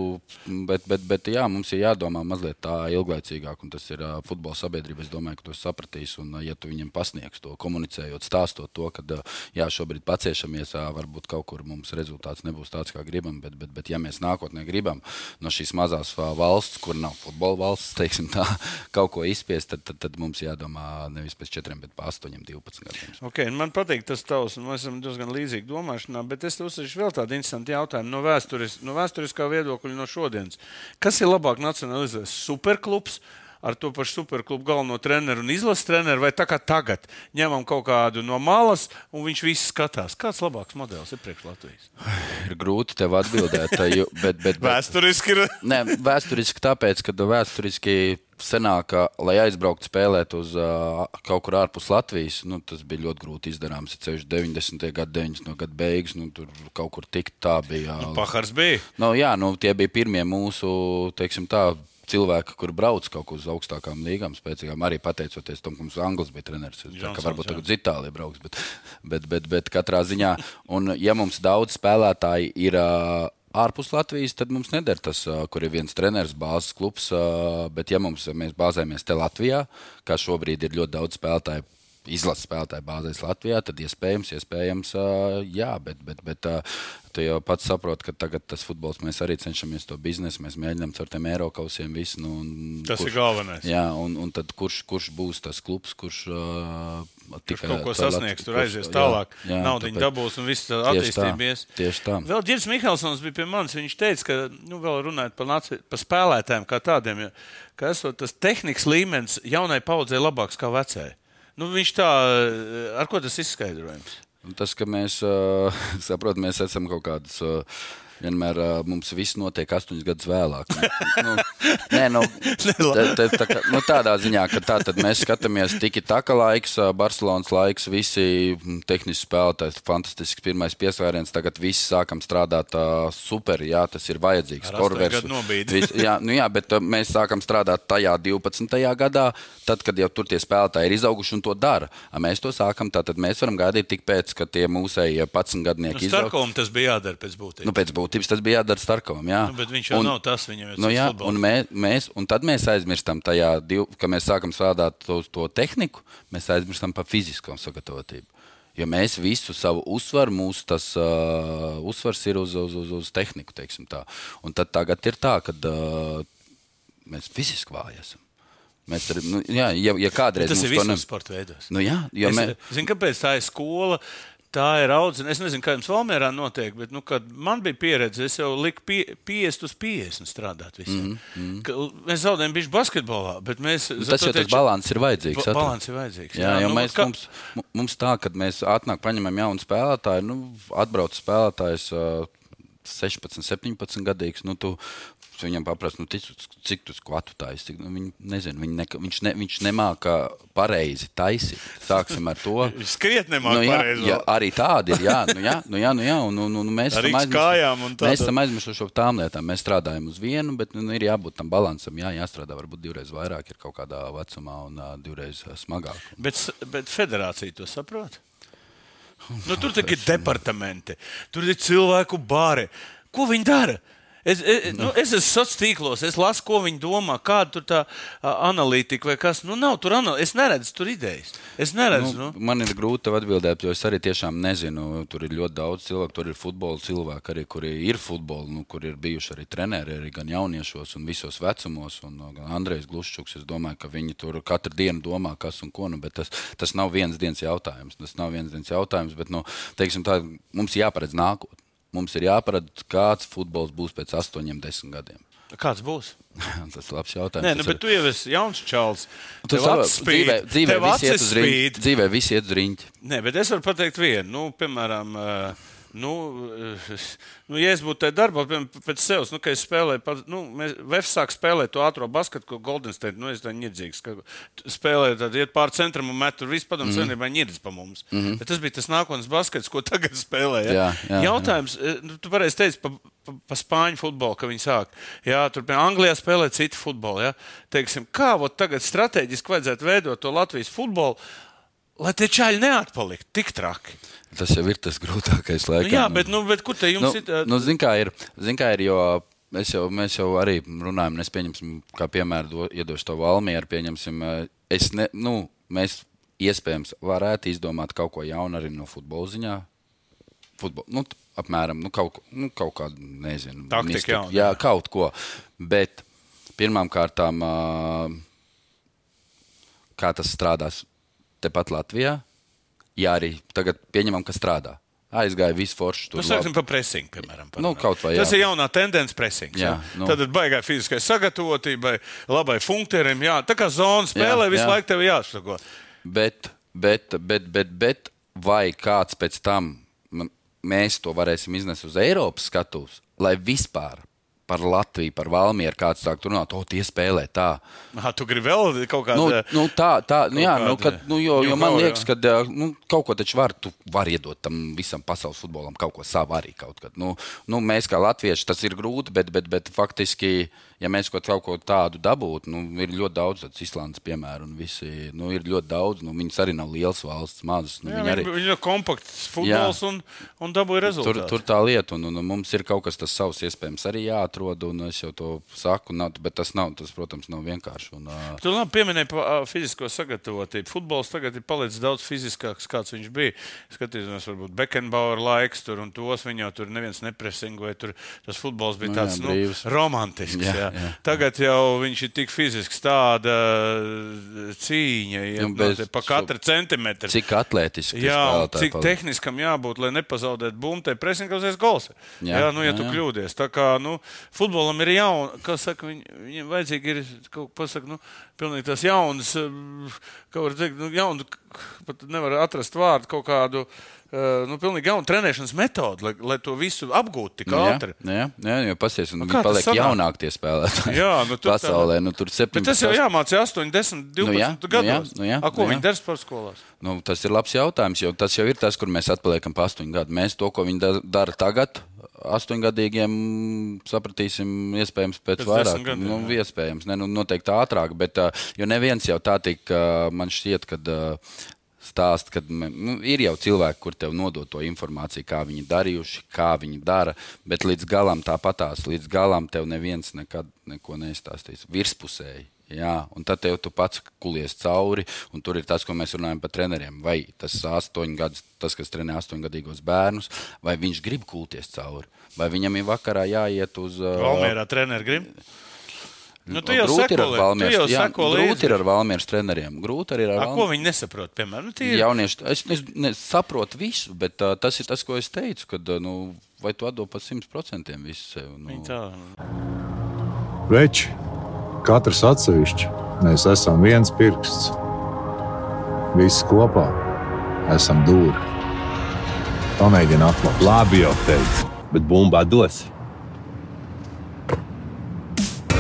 Speaker 3: Bet mums ir jādomā mazliet tā ilglaicīgāk, un tas ir futbola sabiedrība. Es domāju, ka to sapratīs, un ja tu viņam pasniegs to, komunicējot, stāstot to, ka šobrīd paciešamies, varbūt kaut kur mums rezultāts nebūs tāds, kā gribam, bet ja mēs nākotnē gribam no šīs mazās valsts, kur nav futbola valsts, teiksim tā, kaut ko izspiest, tad mums jādomā nevis pēc 4, bet pa 8, 12 gadiem.
Speaker 2: Okay, man patīk tas tavs, un mēs esam diezgan līdzīgi domāšanā, bet es uzsveru vēl tādu interesantu jautājumu no vēsturiskā viedokļa no šodienas. Kas ir labāk nacionalizēs? Superklubs ar to pašu superklubu galveno treneru un izlases treneru, vai tā kā tagad ņemam kaut kādu no malas, un viņš viss skatās? Kāds labāks modelis ir priekš Latvijas?
Speaker 3: Ir grūti tev atbildēt, bet
Speaker 2: vēsturiski ir?
Speaker 3: Nē, vēsturiski tāpēc, ka vēsturiski senāk, lai aizbrauktu spēlēt uz kaut kur ārpus Latvijas, tas bija ļoti grūti izdarāms. Ceļš 90. gadu, 90. gadu beigas, tur kaut kur tikt tā bija.
Speaker 2: Pahars bija?
Speaker 3: Tie bija pirmie mūsu, teiksim tā, cilvēki, kur brauc kaut uz augstākām līgām, spēcīgām, arī pateicoties tam, ka mums Anglis bija treneris. Varbūt tagad uz Itāliju brauks, bet katrā ziņā. Un ja mums daudz spēlētāji ir ārpus Latvijas, tad mums neder tas, kur ir viens treneris, bāzes klubs, bet ja mēs bāzējamies te Latvijā, kā šobrīd ir ļoti daudz spēlētāju, izlases spēlētāji bāzēs Latvijā, tad iespējams, jā, bet tu jau pats saproti, ka tagad tas futbols, mēs arī cenšamies to biznesu, mēs mēģinām caur tiem Eirokausiem visu.
Speaker 2: Tas ir galvenais.
Speaker 3: Jā, un tad kurš būs tas klubs, kurš
Speaker 2: tikai kaut ko sasniegs, tur aizies tālāk, naudiņu dabūs un viss attīstībies.
Speaker 3: Tieši tā.
Speaker 2: Vēl Ģirs Mihelsons bija pie manis, viņš teica, ka, vēl runājot par spēlētājiem kā tādiem, ka esot tas tehnikas līmenis jaunai paudzei labāks kā vecai. Viņš tā, ar ko tas izskaidrojums?
Speaker 3: Tas, ka mēs esam kaut kādas, vienmēr mums viss notiek 8 gadus vēlāk. Tādā ziņā, ka tātad mēs skatāmies tiki taka laiks, Barcelonas laiks, visi tehniski spēlētāji, fantastisks pirmais piesvēriens, tagad visi sākam strādāt super, tas ir vajadzīgs. Bet mēs sākam strādāt tajā 12. gadā, tad, kad jau tur tie spēlētāji ir izauguši un to dara. Mēs to sākam, tātad mēs varam gaidīt tik pēc, ka tie mūsēji 11 gadnieki izauguši.
Speaker 2: Starkovam tas bija jādara pēc būtības.
Speaker 3: Pēc būtības tas bija jādara Starkovam, jā.
Speaker 2: Bet viņš jau nav tas, viņam ir
Speaker 3: futbols. Un tad mēs aizmirstam tajā, ka mēs sākam strādāt to tehniku, mēs aizmirstam par fizisko sagatavotību. Jo mēs visu savu uzsvaru, mūsu tas uzsvars ir uz tehniku, teiksim tā. Un tad tagad ir tā, kad mēs fiziski vāji esam. Mēs ja kādreiz
Speaker 2: tas ir visos sporta veidos. Zinu, kāpēc tā ir skola. Tā ir audzina. Es nezinu, kā jums Valmierā notiek, bet, kad man bija pieredze, es jau liku 50 uz 50 strādāt visiem. Mēs zaudējam bišķi basketbolā, bet mēs...
Speaker 3: Tas jau tas balans ir vajadzīgs.
Speaker 2: Balans ir vajadzīgs.
Speaker 3: Jā, jo mums tā, kad mēs paņemam jaunu spēlētāju, atbrauc spēlētājs 16, 17 gadīgs, tu viņam paprastu, cik tu skvatu taisi. Viņi nezinu, viņš nemāka pareizi taisīt. Sāksim ar to.
Speaker 2: Skriet nemāka pareizi.
Speaker 3: Jā, arī tādi ir, jā. Un mēs esam aizmirsuši par tām lietām. Mēs strādājam uz vienu, bet ir jābūt tam balansam. Jāstrādā varbūt 2 reizes vairāk, ir kaut kādā vecumā un 2 reizes smagāk.
Speaker 2: Bet federācija to saprot? Tur ir departamenti, tur ir cilvēku bāri. Ko viņi dara? Es esmu sociālos tīklos, es lasu, ko viņi domā, kāda tur tā analītika vai kas. Nav tur es neredzu tur idejas. Es neredzu.
Speaker 3: Man ir grūti atbildēt, jo es arī tiešām nezinu. Tur ir ļoti daudz cilvēku, tur ir futbola cilvēki, arī, kuri ir futboli, kur ir bijuši arī treneri, arī gan jauniešos un visos vecumos. Un Andrejs Gluščuks, es domāju, ka viņi tur katru dienu domā, kas un ko. Bet tas nav viens dienas jautājums. Bet, teiksim tā, mums jāparedz nākotnē. Mums ir jāparāda, kāds futbols būs pēc 8-10 gadiem.
Speaker 2: Kāds būs?
Speaker 3: Tas ir labs jautājums.
Speaker 2: Bet tu jau esi jauns čalis.
Speaker 3: Dzīvē visi iet uz riņķi.
Speaker 2: Nē, bet es varu pateikt vienu. Piemēram, ja es būtu tajā darbā, pēc sevis, ka es spēlēju, Vefs sāk spēlēt to ātro basketu, ko Golden State, es tā ņirdzīgs, ka spēlēju, tad iet pār centram un met tur visu padomu savienībā ņirdz pa mums. Bet tas bija tas nākotnes baskets, ko tagad spēlē. Ja? Jautājums, tu pareizi teici pa spāņu futbolu, ka viņi sāk. Jā, tur pie Anglijā spēlē citu futbolu. Ja? Teiksim, kā tagad strateģiski vajadzētu veidot to Latvijas futbolu, lai tie čaļi neatpaliktu tik traki.
Speaker 3: Tas jau ir tas grūtākais laikam.
Speaker 2: Bet kur te jums ir?
Speaker 3: Zin kā ir, jo mēs jau arī runājam, mēs pieņemsim, kā piemēru iedošu to Valmieru, pieņemsim, mēs iespējams varētu izdomāt kaut ko jaunu arī no futbola ziņā. Apmēram, kaut kādu, nezinu.
Speaker 2: Taktika jauna.
Speaker 3: Jā, kaut ko. Bet pirmām kārtām, kā tas strādās tepat Latvijā, jā, arī tagad pieņemam, ka strādā. Aizgāja visu foršu.
Speaker 2: Sāksim par pressingu, piemēram.
Speaker 3: Kaut vai, jā.
Speaker 2: Tas ir jaunā tendence pressings. Tad baigai fiziskai sagatavotībai, labai funkteriem, jā. Tā kā zona spēlē, visu laiku tev jāsako.
Speaker 3: Bet vai kāds pēc tam mēs to varēsim iznest uz Eiropas skatuves, lai vispār par Latviju, par Valmieru kāds sāk tur runāt, tie spēlē tā.
Speaker 2: Tu gribi vēl kaut kādā...
Speaker 3: Jo man liekas, ka kaut ko taču tu vari iedot tam visam pasaules futbolam, kaut ko savu arī kaut kad. Mēs kā latvieši, tas ir grūti, bet faktiski, ja mēs kaut ko tādu dabūtu, ir ļoti daudz tāds Islandes piemēru un visi, ir ļoti daudz, viņas arī nav liels valsts, mazas.
Speaker 2: Viņi ir kompakts futbols un dabūja rezultātu.
Speaker 3: Tur tā lieta, un mums ir kaut kas tas savs iespējams arī jāatrod, un es jau to saku, bet tas, protams, nav vienkārši.
Speaker 2: Tu labi pieminēji par fizisko sagatavotību. Futbols tagad ir palicis daudz fiziskāks, kāds viņš bija. Skatījos, varbūt Beckenbauer laiks tur un tos, viņi jau tur neviens nepresingoja, tur tas futbols bija tāds, romantisks. Jā. Tagad jau viņš ir tik fizisks, tāda cīņa, pa katra centimetra.
Speaker 3: Cik atlētiski.
Speaker 2: Jā, cik tehniskam jābūt, lai nepazaudētu bumbu, presingā uzreiz gols. Ja tu kļūdies. Tā kā, futbolam ir jauna, kā saka, viņiem vajadzīgi ir, pilnīgi tās jaunas, kā var teikt, jaunu, pat nevar atrast vārdu, kaut kādu, pilnīgi jaunu trenēšanas metodu, lai to visu apgūtu tik ātri.
Speaker 3: Jā, jo pasies, un viņi paliek jaunāk tie spēlētāji. Pasaulē, tur 17.
Speaker 2: Bet tas jau jāmācīja 8, 10, 12 gados. Ko viņi dara sporta skolās?
Speaker 3: Tas ir labs jautājums, jo tas jau ir tas, kur mēs atpaliekam pa 8 gadu. Mēs to, ko viņi dara tagad, 8-gadīgiem sapratīsim iespējams pēc vairāk. Iespējams, noteikti ātrāk, bet jo neviens jau tā tik, man šķiet, kad stāst, kad ir jau cilvēki, kur tev nodod to informāciju, kā viņi darījuši, kā viņi dara, bet līdz galam tāpatās, līdz galam tev neviens nekad neko neizstāstīs. Virspusēji. Jā, un tad tev tu pats kulies cauri, un tur ir tas, ko mēs runājam par treneriem. Vai tas 8 gadus, tas, kas trenē 8-gadīgos bērnus, vai viņš grib kulties cauri, vai viņam ir vakarā jāiet uz...
Speaker 2: Valmierā treneri grib? Tu jau seko līdzi.
Speaker 3: Grūti ir ar Valmieras treneriem. Grūti arī ar
Speaker 2: Valmieras. Ko viņi nesaprot, piemēram?
Speaker 3: Jaunieši, es saprotu visu, bet tas ir tas, ko es teicu, kad, vai tu atdod pat 100% visu sev.
Speaker 4: Veči, katrs atsevišķi, mēs esam viens pirksts. Visi kopā esam dūri. Pamēģini atklāt.
Speaker 5: Labi jau teicu, bet bumbā dos.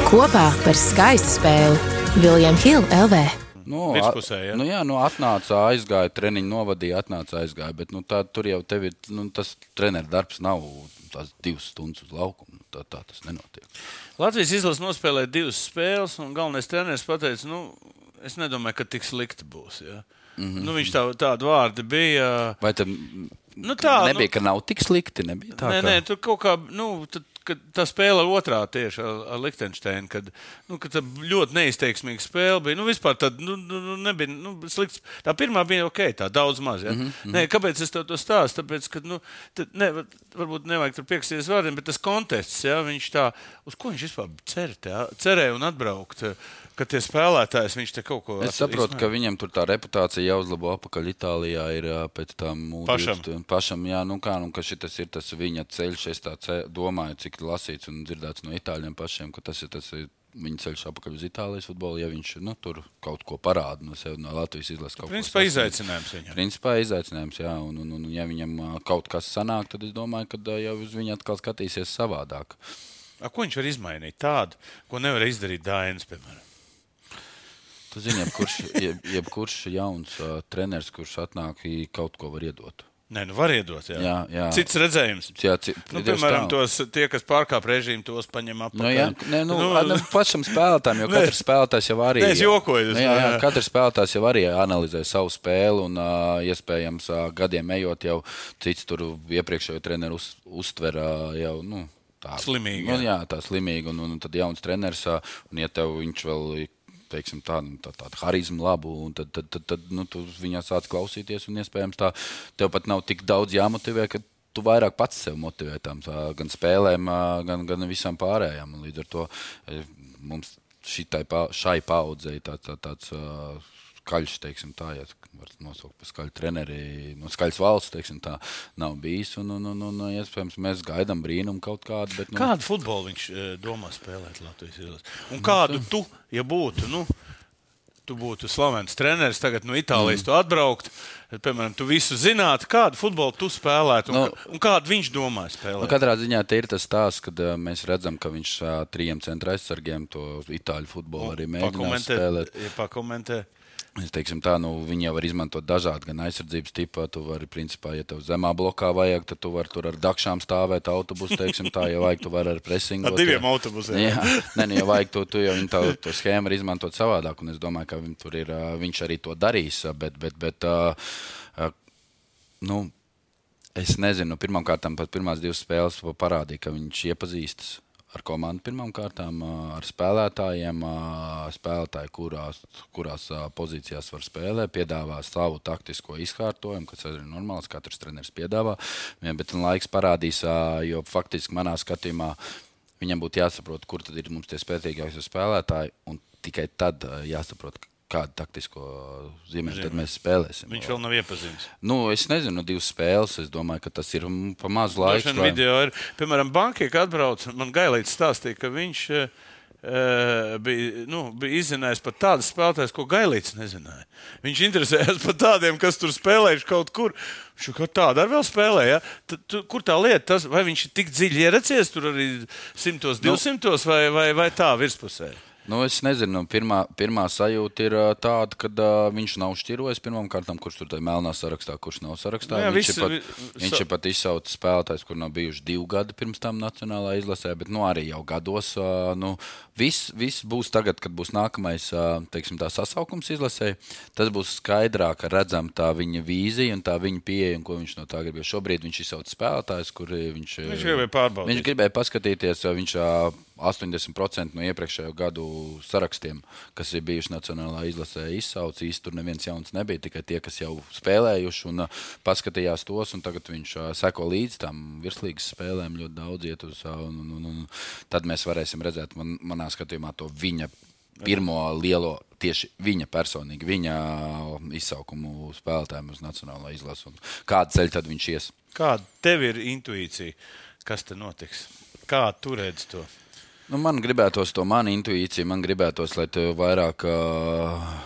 Speaker 6: Kopā par skaistu spēli William Hill LV.
Speaker 2: Virspusē, ja?
Speaker 3: Atnāca, aizgāja, treniņu novadīja, aizgāja, bet tur jau tev ir, tas treneru darbs nav tās 2 stundas uz laukumu, tā tas nenotiek.
Speaker 2: Latvijas izlase nospēlēja 2 spēles, un galvenais treneris pateica, es nedomāju, ka tik slikti būs, ja? Viņš tādu vārdi bija.
Speaker 3: Vai tad nebija, ka nav tik slikti? Nebija tā,
Speaker 2: nē, tur kaut kā, kad tā spēle ar otrā tieši ar Lichtensteinu, kad tā ļoti neizteiksmīga spēle bija, vispār tad, nebija, slikts. Tā pirmā bija ok, tā daudz maz, ja? Nē, kāpēc es to stāstu? Tāpēc, ka, varbūt nevajag tur pieksties vārdiem, bet tas konteksts, ja, viņš tā, uz ko viņš vispār cerēja un atbraukt, ka tie spēlētājs, viņš te kaut ko...
Speaker 3: Es saprotu, ka viņam tur tā reputācija jāuzlabo apakaļ Itālijā ir pēc tam pašam, jā, ka šitas ir tas viņa ceļš, es tā domāju, cik lasīts un dzirdēts no itāļiem pašiem, ka tas ir viņa ceļš apakaļ uz Itālijas futbolu, ja viņš tur kaut ko parāda no sevi, no Latvijas izlases kaut ko.
Speaker 2: Principā izaicinājums viņam.
Speaker 3: Principā izaicinājums, jā, un ja viņam kaut kas sanāk, tad es domāju, ka jau uz viņu atkal skatīsies savādāk.
Speaker 2: Ko viņš var izmainīt tādu, ko nevar izdarīt Dainis, piemēram?
Speaker 3: Tu zini, jebkurš jauns treneris, kurš atnāk, kaut ko var iedot.
Speaker 2: Nē, var iedot, jā.
Speaker 3: Jā.
Speaker 2: Cits redzējums.
Speaker 3: Jā,
Speaker 2: piemēram, tie, kas pārkāp režīmu, tos paņem apakaļ.
Speaker 3: Pašam spēlētājiem, jo katrs spēlētājs jau arī...
Speaker 2: Nē, es jokoju.
Speaker 3: Katrs spēlētājs jau arī analizē savu spēli un iespējams gadiem ejot jau cits tur iepriekšējo treneru uztver jau, tā...
Speaker 2: Slimīgi.
Speaker 3: Jā, tā slimīgi, un tad jauns treneris, un ja tev viņš vēl... teiksim, tādu harizmu labu, un tad tu viņā sāc klausīties, un iespējams tā tev pat nav tik daudz jāmotivē, ka tu vairāk pats sev motivē tām gan spēlēm, gan visām pārējām. Un līdz ar to mums šai paudzei tāds skaļš, teiksim tā, ja var nosaukt par skaļu treneri, skaļas valsts, teiksim tā, nav bijis, un iespējams mēs gaidām brīnumu kaut kādu, bet...
Speaker 2: Kādu futbolu viņš domā spēlēt Latvijas izlases? Un kādu tu, ja būtu, tu būtu slavens treneris, tagad no Itālijas tu atbraukt, piemēram, tu visu zinātu, kādu futbolu tu spēlētu, un kādu viņš domā spēlēt?
Speaker 3: Katrā ziņā te ir tas stāsts, kad mēs redzam, ka viņš 3 centra aizsargiem to itāļu futbolu arī mēģinās spēlēt.
Speaker 2: Pakomentē.
Speaker 3: Es teiksim tā, viņi jau var izmantot dažādi, gan aizsardzības tipā, tu vari, principā, ja tev zemā blokā vajag, tad tu vari tur ar dakšām stāvēt autobusu, teiksim tā, ja vajag, tu vari ar presingot.
Speaker 2: Ar 2 autobusiem.
Speaker 3: Jā, ja vajag, tu jau viņi to schēmu var izmantot savādāk, un es domāju, ka viņš arī to darīs, bet es nezinu, pirmkārtām pat pirmās 2 spēles parādīja, ka viņš iepazīstas ar komandu pirmām kārtām, ar spēlētājiem, spēlētāji, kurās pozīcijās var spēlēt, piedāvā savu taktisko izkārtojumu, kas ir normāls, katrs treneris piedāvā, bet laiks parādīs, jo faktiski manā skatījumā viņam būtu jāsaprot, kur tad ir mums tie spēcīgākie spēlētāji, un tikai tad jāsaprot, kādu taktisko zīmēm tad mēs spēlēsim.
Speaker 2: Viņš vēl nav iepazīstināts.
Speaker 3: Es nezinu, 2 spēles, es domāju, ka tas ir pa mazu laiku.
Speaker 2: Video ir, piemēram, Bankieka atbrauc, man Gailīts stāstīja, ka viņš bija izzinājis par tādas spēlētājas, ko Gailīts nezināja. Viņš interesējās par tādiem, kas tur spēlējuši kaut kur. Viņš kaut tādu arī vēl spēlē, ja? Kur tā lieta, vai viņš ir tik dziļi ieracies, tur arī 100, 200 vai tā virspusē?
Speaker 3: Es nezinu, pirmā sajūta ir tāda, ka viņš nav šķirojis pirmām kārtām, kurš tur melnā sarakstā, kurš nav sarakstā. Viņš ir pat izsaucis spēlētājs, kur nav bijuši 2 gadi pirms tam nacionālā izlasē, bet arī jau gados. Viss būs tagad, kad būs nākamais, teiksim, tā sasaukums izlasē. Tas būs skaidrāk redzam tā viņa vīzija un tā viņa pieeja, un ko viņš no tā grib. Jo šobrīd viņš izsauc spēlētājs, kur viņš
Speaker 2: gribēja pārbaudīt.
Speaker 3: Viņš gribēja paskatīties, viņš 80% no iepriekšējo gadu sarakstiem, kas ir bijuši nacionālā izlasē, izsauc. Īsti tur neviens jauns nebija, tikai tie, kas jau spēlējuši un paskatījās tos, un tagad viņš seko līdz tām virslīgas spēlēm, ļoti daudz iet uz un tad mēs varēsim redzēt manā skatījumā to viņa pirmo lielo, tieši viņa personīgi, viņa izsaukumu spēlētājiem uz nacionālā izlasu. Kādu ceļu tad viņš ies?
Speaker 2: Kāda tev ir intuīcija? Kas te notiks? Kā tu redzi to?
Speaker 3: Man gribētos to manu intuīciju, man gribētos, lai tev vairāk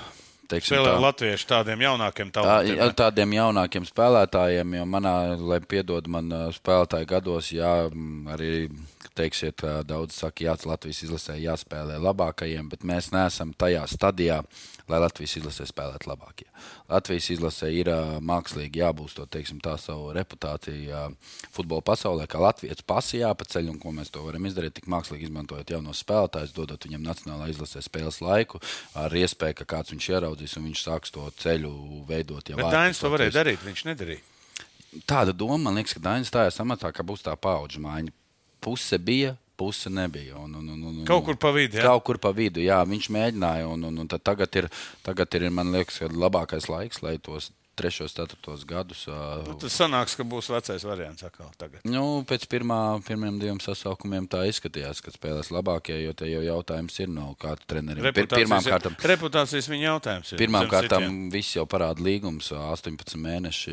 Speaker 2: Spēlē latvieši tādiem jaunākiem talantiem.
Speaker 3: Tādiem jaunākiem spēlētājiem, jo lai piedod man spēlētāju gados, arī teiksiet, daudz saka, Latvijas izlasē jāspēlē labākajiem, bet mēs neesam tajā stadijā, lai Latvijas izlasē spēlētu labākie. Latvijas izlasē ir mākslīgi jābūsto, teiksim, tā savu reputāciju futbola pasaulē, kā latviešu pasi jāpaceļ, un ko mēs to varam izdarīt, tik mākslīgi izmantojot jaunos spēlētājus, dodot viņam nacionālā izlasē spēles laiku, ar iespēju, ka kāds viņš ieraudzīs, un viņš sāks to ceļu veidot.
Speaker 2: Bet Dainis to varēja darīt, viņš nedarīja.
Speaker 3: Tāda doma, man liekas, ka Dainis stājās amatā, ka būs tā paudžu maiņa. Puse bija, puse nebija.
Speaker 2: Kaut kur pa vidu, jā?
Speaker 3: Kaut kur pa vidu, jā. Viņš mēģināja, un tad tagad ir, man liekas, labākais laiks, lai tos 3. 4. gadus.
Speaker 2: Tas sanāks, ka būs vecais variants atkal tagad.
Speaker 3: Pēc pirmiem 2 sasaukumiem tā izskatījās, ka spēlēs labākie, jo te jau jautājums ir no kādu treneriem.
Speaker 2: Reputācijas viņa jautājums ir.
Speaker 3: Pirmām kārtām viss jau parāda līgums, 18 mēneši.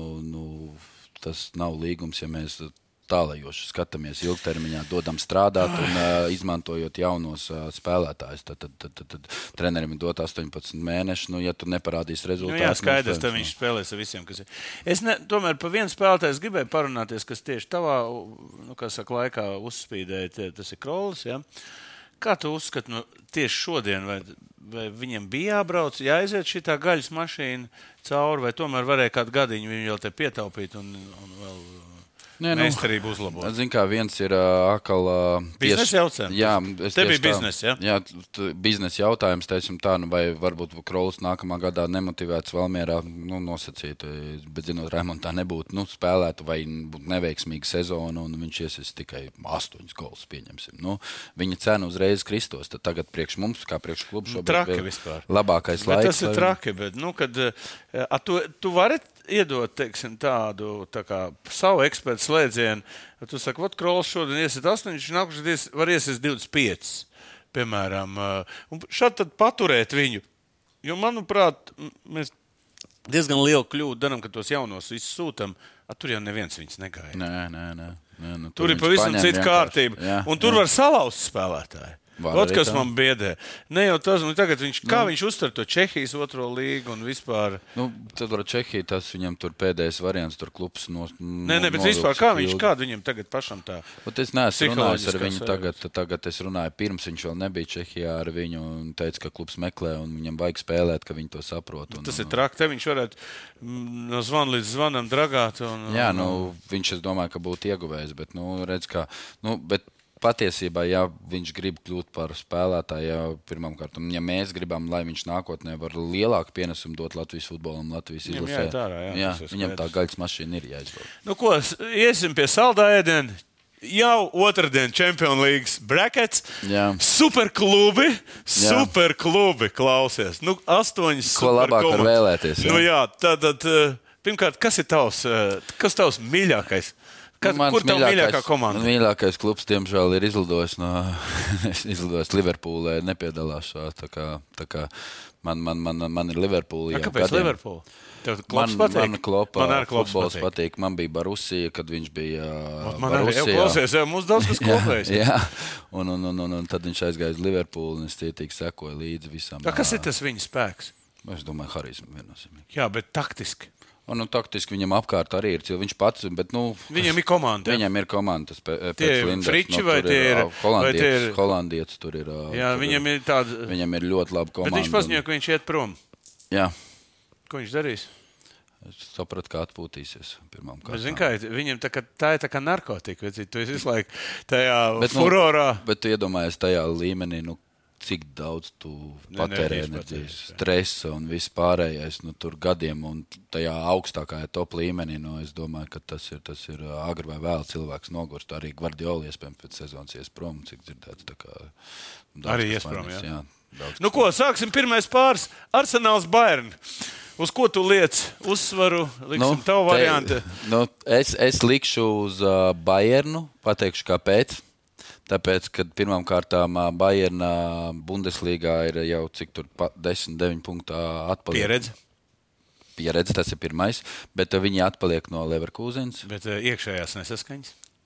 Speaker 3: Tas nav līgums, ja mēs tālajoši skatāmies ilgtermiņā, dodam strādāt un izmantojot jaunos spēlētājus. Tad trenerim ir dot 18 mēneši, ja tu neparādīsi rezultātus.
Speaker 2: Jā, skaidrs, tad viņš spēlēs ar visiem, kas ir. Es tomēr pa vienu spēlētāju gribēju parunāties, kas tieši tavā, laikā uzspīdēja, tas ir Krolis, ja? Kā tu uzskati, tieši šodien, vai viņam bija jābrauc, jāaiziet šitā gaļas mašīna cauri, vai tomēr varēja kādu gadiņu viņu vēl te pietaupīt un vēl meistarību uzlabot?
Speaker 3: Zinu, kā viens ir atkal...
Speaker 2: Biznesa jautājums?
Speaker 3: Jā.
Speaker 2: Te bija biznesa, ja?
Speaker 3: Jā, biznesa jautājums, teiksim tā, vai varbūt Krolis nākamā gadā nemotivēts Valmierā, nosacīt, bet zinot, Raimonds tā nebūtu, spēlētu vai būtu neveiksmīga sezona, un viņš iesis tikai 8 golus, pieņemsim. Viņa cena uzreiz kristos, tad tagad priekš mums, kā priekš klubu šobrīd
Speaker 2: traki vispār.
Speaker 3: Labākais
Speaker 2: bet
Speaker 3: laiks.
Speaker 2: Tas ir traki, bet, kad tu vari iedot, teiksim, tādu savu ekspertu slēdzienu. Tu saki, Krolis šodien iesiet 8, viņš nākušies var iesiet 25, piemēram. Un šādi tad paturēt viņu. Jo, manuprāt, mēs diezgan lielu kļūdu darām, ka tos jaunos visus sūtam. Tur jau neviens viņus negaida.
Speaker 3: Nē.
Speaker 2: Tur ir pavisam cita kārtība.
Speaker 3: Jā,
Speaker 2: un tur var salauzt spēlētāji. Kas man biedē. Ne jau tas, tagad viņš uztver to Čehijas 2. līgu un vispār.
Speaker 3: Tad var Čehija, tas viņam tur pēdējais variants, tur klubs
Speaker 2: bet vispār kādu viņam tagad pašam tā?
Speaker 3: Es neesmu runājis ar viņu tagad es runāju pirms, viņš vēl nebija Čehijā ar viņu un teica, ka klubs meklē un viņam vajag spēlēt, ka viņi to saprot.
Speaker 2: Tas ir traki, te viņš varētu no zvana līdz zvanam dragāt.
Speaker 3: Jā, viņš, es domāju, ka būtu ieguvējis, bet, redz, ka, bet patiesībā, ja viņš grib kļūt par spēlētāju, pirmkārt, ja mēs gribam, lai viņš nākotnē var lielāku pienesumu dot Latvijas futbolam, Latvijas izlasē, viņam tā gaļas mašīna ir jāizbaud.
Speaker 2: Iesim pie saldā ēdiena. Jau otrdien Champions League brackets.
Speaker 3: Jā.
Speaker 2: Superklubi, klausies. 8
Speaker 3: ko labāk var vēlēties.
Speaker 2: Tad, pirmkārt, kas ir tavs mīļākais? Kur tev mīļākā komanda?
Speaker 3: Man mīļākais klubs, diemžēl, ir izlidojis Liverpoolē, nepiedalās šā. Tā kā man ir Liverpoola.
Speaker 2: Kāpēc Liverpoola? Tev Klops patīk?
Speaker 3: Man Klopa futbols patīk. Man bija Borussia, kad viņš bija
Speaker 2: Borussia. Klausies, mums daudz kas kopējis.
Speaker 3: Jā, un tad viņš aizgāja uz Liverpoolu, un es cietīgi sekoju līdzi visam.
Speaker 2: Kas ir tas viņa spēks?
Speaker 3: Es domāju, harizma viennozīmīgi.
Speaker 2: Jā, bet taktiski.
Speaker 3: Taktiski viņam apkārt arī ir viņš pats, bet,
Speaker 2: viņam ir komanda.
Speaker 3: Viņam ir komanda.
Speaker 2: Tie ir friči vai tie ir
Speaker 3: holandietis tur ir.
Speaker 2: Jā, viņam ir tāda.
Speaker 3: Viņam ir ļoti laba komanda.
Speaker 2: Bet viņš paziņoja, ka viņš iet prom.
Speaker 3: Jā.
Speaker 2: Ko viņš darīs?
Speaker 3: Es sapratu, kā atpūtīsies pirmām kārtām.
Speaker 2: Bet, zini, kā, viņam tā ir tā kā narkotika. Tu esi visu laiku tajā furorā.
Speaker 3: Bet tu iedomājies tajā līmenī, cik daudz tu patērē enerģijas, stresa un viss pārējais tur gadiem un tajā augstākajā top līmenī. Es domāju, ka tas ir agri vai vēl cilvēks nogurst. Arī Guardiola iespējams pēc sezonas ies prom, cik dzirdēts.
Speaker 2: Arī ies prom, jā. Sāksim pirmais pāris. Arsenāls Bayern. Uz ko tu liec uzsvaru? Liksim tavu variantu.
Speaker 3: Es likšu uz Bayernu, pateikšu kāpēc. Tāpēc, kad pirmām kārtām Bayerna Bundeslīgā ir jau cik tur 10-9 punktā atpaliek. Pieredze, tas ir pirmais, bet viņi atpaliek no Leverkusens.
Speaker 2: Bet iekšējās nesaskaņas?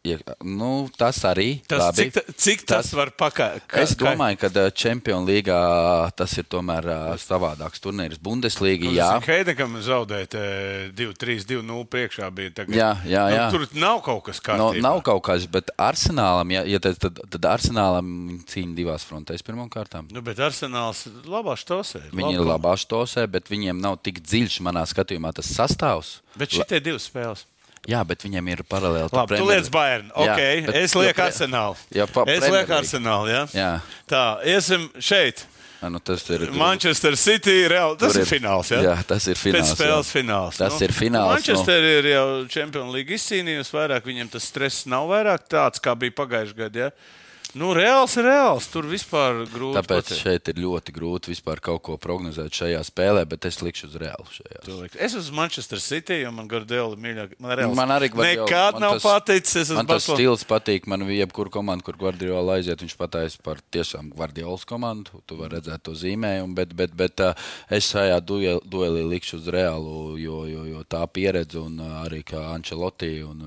Speaker 3: Tas arī.
Speaker 2: Cik tas var pakāpēt?
Speaker 3: Es domāju, ka Champions Līgā tas ir tomēr savādāks turnīrs. Bundeslīga, jā.
Speaker 2: Heidekam zaudēt 2-3-2-0 priekšā bija tagad.
Speaker 3: Jā.
Speaker 2: Tur nav kaut kas kārtībā.
Speaker 3: Nav kaut kas, bet Arsenālam, tad Arsenālam cīņa divās frontēs pirmām kārtām.
Speaker 2: Bet Arsenāls labā štosē.
Speaker 3: Viņi ir labā štosē, bet viņiem nav tik dziļš manā skatījumā tas sastāvs.
Speaker 2: Bet šitie divas spēles.
Speaker 3: Jā, bet viņam ir paralēli.
Speaker 2: Labi, tu liec Bayern. Okay, es lieku Arsenālu. Es lieku Arsenālu, jā. Tā, iesim šeit.
Speaker 3: Tas ir
Speaker 2: Manchester City, Real. Tas ir fināls, jā?
Speaker 3: Jā, tas ir fināls.
Speaker 2: Pēc spēles fināls.
Speaker 3: Tas ir fināls.
Speaker 2: Manchester ir jau Champions League izcīnījusi vairāk, viņiem tas stress nav vairāk tāds, kā bija pagājušajā gadā, jā? Reāls ir reāls. Tur vispār grūti.
Speaker 3: Tāpēc šeit ir ļoti grūti vispār kaut ko prognozēt šajā spēlē, bet es likšu uz Reālu šajā.
Speaker 2: Es uz Manchester City, jo man Guardiola mīļāk.
Speaker 3: Man arī
Speaker 2: nekad nav paticis.
Speaker 3: Man tas stils patīk. Man jebkuru komandu, kur Guardiola aiziet, viņš pateiks par tiešām Guardiolas komandu. Tu vari redzēt to zīmējumu, bet es šajā duelī likšu uz Reālu, jo tā pieredze un arī kā Ancelotti un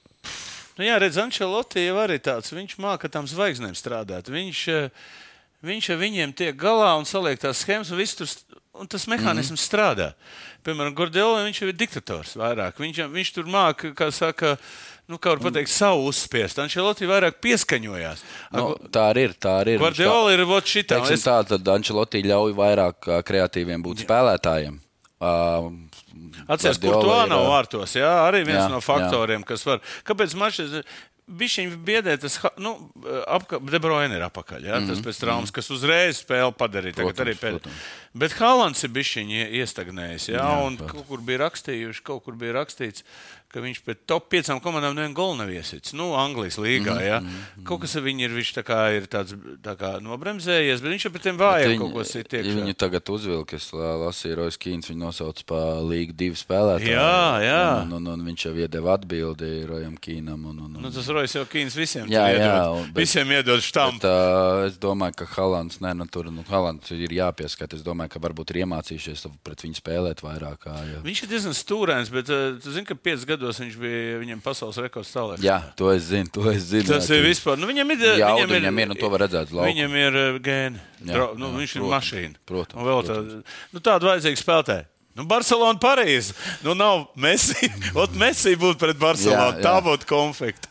Speaker 2: jā, redz, Ancelotti jau arī tāds, viņš māka tam zvaigznēm strādāt. Viņš ar viņiem tiek galā un saliek tās schēmas, un tas mehānisms strādā. Piemēram, Guardiola, viņš ir diktators vairāk. Viņš tur māka, kā saka, kā var pateikt, savu uzspiest. Ancelotti vairāk pieskaņojās.
Speaker 3: Tā arī ir.
Speaker 2: Guardiola ir šitā.
Speaker 3: Tad Ancelotti ļauj vairāk kreatīviem būt spēlētājiem.
Speaker 2: Atceries, kur to nav vārtos, jā, arī viens no faktoriem, kas var. Kāpēc mačs bišķiņi biedē tas, De Bruyne ir apakaļ, jā, tas pēc traumas, kas uzreiz spēli padarīja, tagad arī pēc. Bet Haalands ir bišķiņi iestagnējis, jā, un kaut kur bija rakstīts, ka viņš pēc top 5 komandām nevienu golu nav iesits. Anglijas līgā, jā. Kaut kas ar viņu viņš ir tāds nobremzējies, bet viņš jau pēc tiem vājiem kaut ko sit iekšā.
Speaker 3: Viņu tagad uzvilka, es lasīju, Rois Kīns viņu nosauc pa Līga 2 spēlētāju.
Speaker 2: Jā.
Speaker 3: Un viņš jau iedeva atbildi Rojam Kīnam.
Speaker 2: Tas Rois jau Kīns visiem iedod štampu.
Speaker 3: Bet es domāju, ka Haalands, Haalands ir jāpieskat. Es domāju, ka varbūt ir iemācījušies pret viņu spēlēt vairāk.
Speaker 2: Viņš ir diezgan stūrēns, bet tu zini, ka 5 gados viņš bija viņam pasaules rekords tālāk.
Speaker 3: Jā, to es zinu.
Speaker 2: Tas ir vispār. Viņam ir,
Speaker 3: to var redzēt uz lauka.
Speaker 2: Viņam ir gēni. Viņš ir mašīna.
Speaker 3: Protams.
Speaker 2: Tādu vajadzīgu spēlētāju. Barcelona, Parīze. Nav Messi. Messi būtu pret Barcelonu. Tā būtu konfekta.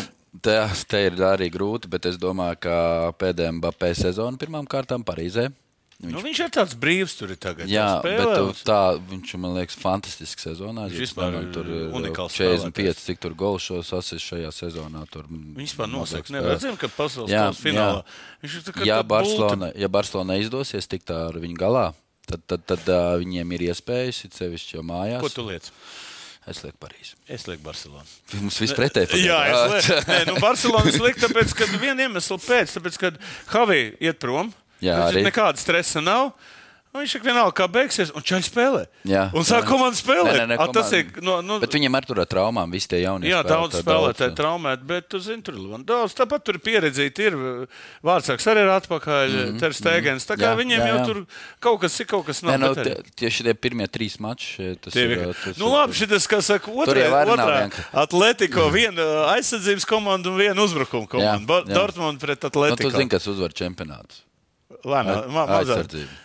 Speaker 3: Te ir arī grūti, bet es domāju, ka pēdējā Mbappé sezona pirmām kārtām Parīzē.
Speaker 2: Viņš ir tāds brīvs tur tagad.
Speaker 3: Jā, bet viņš, man liekas, fantastisks sezonā.
Speaker 2: Viņš vispār tur unikāls
Speaker 3: 45, cik tur golu šos asis šajā sezonā.
Speaker 2: Viņš vispār nosaka. Neredzam, ka pasaules kausa finālā.
Speaker 3: Ja Barcelona izdosies tikt ar viņu galā, tad viņiem ir iespējas, it sevišķi jau mājās.
Speaker 2: Ko tu liec?
Speaker 3: Es lieku Parīzi.
Speaker 2: Es lieku Barcelonu.
Speaker 3: Mums viss pretēji.
Speaker 2: Jā, es lieku. Barcelonu es lieku, tāpēc, ka vienu iemeslu pēc, tāpēc, kad Javi iet prom.
Speaker 3: Jā, arī.
Speaker 2: Nekāda stresa nav. Viņš ir vienalga, kā beigsies, un čaļi spēlē.
Speaker 3: Jā,
Speaker 2: un sāk komandu spēlēt.
Speaker 3: Tas ir, bet viņam ar tur ar traumām visi tie jaunie.
Speaker 2: Jā, daudz spēlētāji traumēti, bet tu zini, tur ir daudz. Tāpat tur pieredzīti ir. Vārtsāks arī ir atpakaļ, Ter Stegens. Tā kā viņiem jau tur kaut kas nav.
Speaker 3: Tieši tie pirmie 3 mači.
Speaker 2: Labi, šitas, kā saka, otrā Atletico, viena aizsardzības komanda un viena uzbrukuma komanda. Dortmund pret Atletico.
Speaker 3: Tu zini, kas uzvar čempionātus.
Speaker 2: Aizsardzība.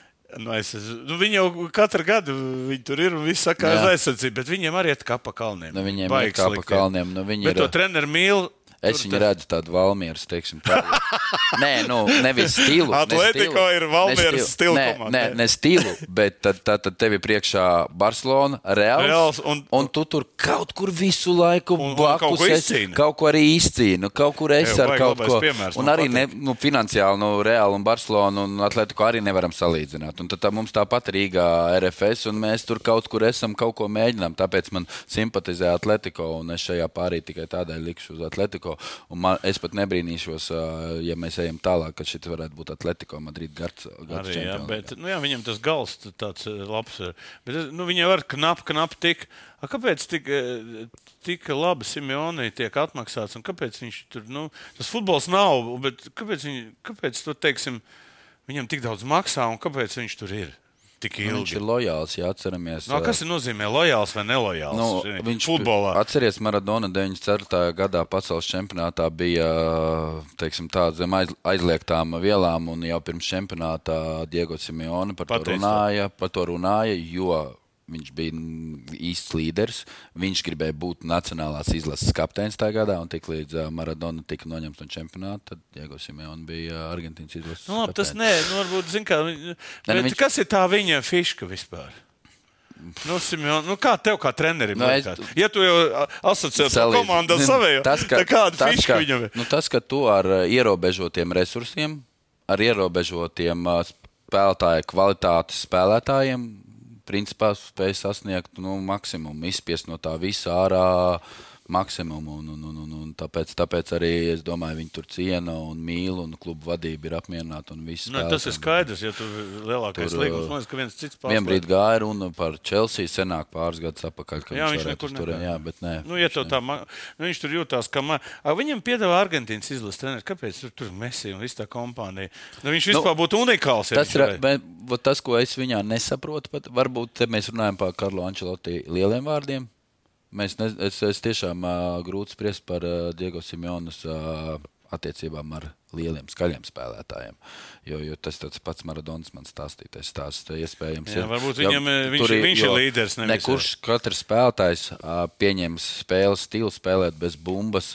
Speaker 2: Viņi jau katru gadu tur ir un viss saka uz aizsardzību, bet viņiem arī iet kā pa kalniem.
Speaker 3: Viņiem ir kā pa kalniem.
Speaker 2: Bet to treneru mīl.
Speaker 3: Es viņu redzu tādu Valmieras, teiksim, tādu. Nē, nevis stilu.
Speaker 2: Atletico ir Valmieras stilu komanda.
Speaker 3: Ne stilu, bet tad tev ir priekšā Barcelona, Reāls, un tu tur kaut kur visu laiku blakus kaut ko arī izcīni, kaut kur es ar kaut ko. Un arī finansiāli Reālu un Barcelonu un Atletico arī nevaram salīdzināt. Un tad mums tāpat Rīgā RFS, un mēs tur kaut kur esam, kaut ko mēģinām. Tāpēc man simpatizē Atletico, un es šajā pārī tikai tādēļ likšu uz Atletico. Un es pat nebrīnīšos, ja mēs ejam tālāk, ka šit varētu būt Atletico Madrid gads čempions.
Speaker 2: Bet viņam tas gals tāds labs. Bet viņam var knap tik. Kāpēc tik labi Simeone tiek atmaksāts un kāpēc viņš tur, tas futbols nav, bet kāpēc to, teiksim, viņam tik daudz maksā un kāpēc viņš tur ir? tik ilgi.
Speaker 3: Viņš ir lojāls, ja atceramies.
Speaker 2: Kas nozīmē lojāls vai nelojāls?
Speaker 3: Viņš
Speaker 2: futbolā.
Speaker 3: Atceries, Maradona 94. gadā pasaules čempionātā bija, teiksim tā, zem aizliegtām vielām, un jau pirms čempionātā Diego Simeone par to runāja, jo viņš bija īsts līderis. Viņš gribēja būt nacionālās izlases kapteinis tajā gadā, un tik līdz Maradona tika noņemts no čempionāta, tad Diego Simeone bija Argentīnas izlases kapteinis.
Speaker 2: Tas varbūt, zin kā, bet kas ir tā viņa fiška vispār? Simeone, kā tev kā trenerim? Ja tu jau asociē to komandu savējo, tā kāda fiška viņam ir?
Speaker 3: Tas, ka tu ar ierobežotiem resursiem, ar ierobežotiem spēlētāju kvalitātes spēlētājiem, principā spēja sasniegt maksimumu, izspiest no tā visa ārā maksimumu. Un tāpēc arī, es domāju, viņi tur ciena un mīl, un klubu vadība ir apmierināta.
Speaker 2: Tas ir skaidrs, ja tu lielākais līgums, man liekas, ka viens cits pārspēlē.
Speaker 3: Vienbrīd gāja runa par Chelsea, senāk pāris gadus atpakaļ, ka
Speaker 2: viņš
Speaker 3: varētu turēt. Jā, bet nē.
Speaker 2: Viņš tur jūtās, ka viņam piedāvā Argentīnas izlases treneris. Kāpēc tur Messi un viss tā kompānija? Viņš vispār būtu unikāls.
Speaker 3: Tas, ko es viņā nesaprotu, varbūt te mēs runājam par Carlo Ancelotti lieliem vārdiem. Es tiešām grūti spriest par Diego Simeones attiecībām ar lieliem, skaļiem spēlētājiem. Jo tas tāds pats Maradonas man stāstītais stāsts iespējams.
Speaker 2: Varbūt viņš ir līderis.
Speaker 3: Nekurš katrs spēlētājs pieņems spēles stilu spēlēt bez bumbas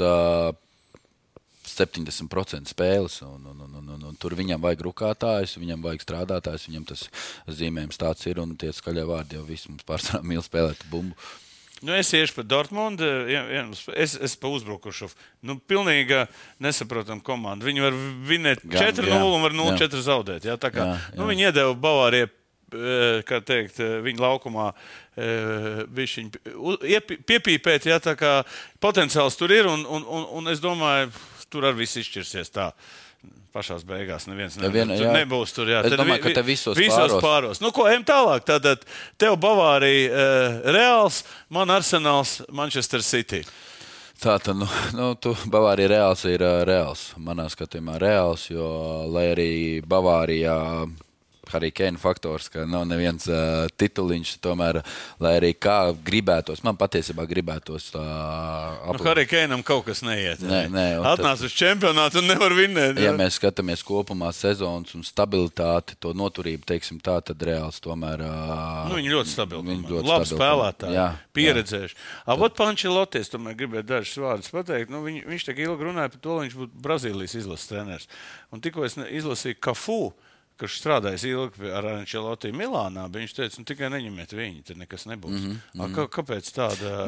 Speaker 3: 70% spēles. Un tur viņam vajag rukātājus, viņam vajag strādātājus, viņam tas zīmējums tāds ir, un tie skaļie vārdi jau viss mums pārsvarā mīl spēlēt bumbu.
Speaker 2: Es iešu par Dortmundu, es pa uzbrukušu. Pilnīgi nesaprotam komandu. Viņi var vinēt 4-0 un var 0-4 zaudēt. Jā, tā kā, viņi iedeva Bavārijai, kā teikt, viņa laukumā piepīpēt, jā, tā kā potenciāls tur ir, un es domāju, tur arī viss izšķirsies tā. Pašās beigās neviens nebūs tur. Jā.
Speaker 3: Es domāju, ka te visos
Speaker 2: pāros. Ko, ejam tālāk. Tātad tev Bavārija Reāls, man Arsenāls, Manchester City.
Speaker 3: Tātad, Bavārija Reāls ir Reāls. Manā skatījumā Reāls, jo, lai arī Bavārijā Harry Kane faktors, ka nav neviens tituliņš, tomēr, lai arī kā gribētos, man patiesībā gribētos
Speaker 2: Harry Kaneam kaut kas neiet. Atnāc uz čempionātu un nevar vinnēt.
Speaker 3: Ja mēs skatāmies kopumā sezonas un stabilitāti, to noturību, teiksim tā, tad Reāls tomēr...
Speaker 2: Viņi ļoti stabili. Labi spēlētāji, pieredzējuši. Avot Ancelotis, tomēr gribētu dažus vārdus pateikt. Viņš tik ilgi runāja par to, lai viņš būtu Brazīlijas izlases treneris. Un tikko es izlasīju Cafu, kurš strādājis ilgi ar Ancelotti Milānā, bet viņš teica, tikai neņemiet viņu, tad nekas nebūs. Kāpēc tāda...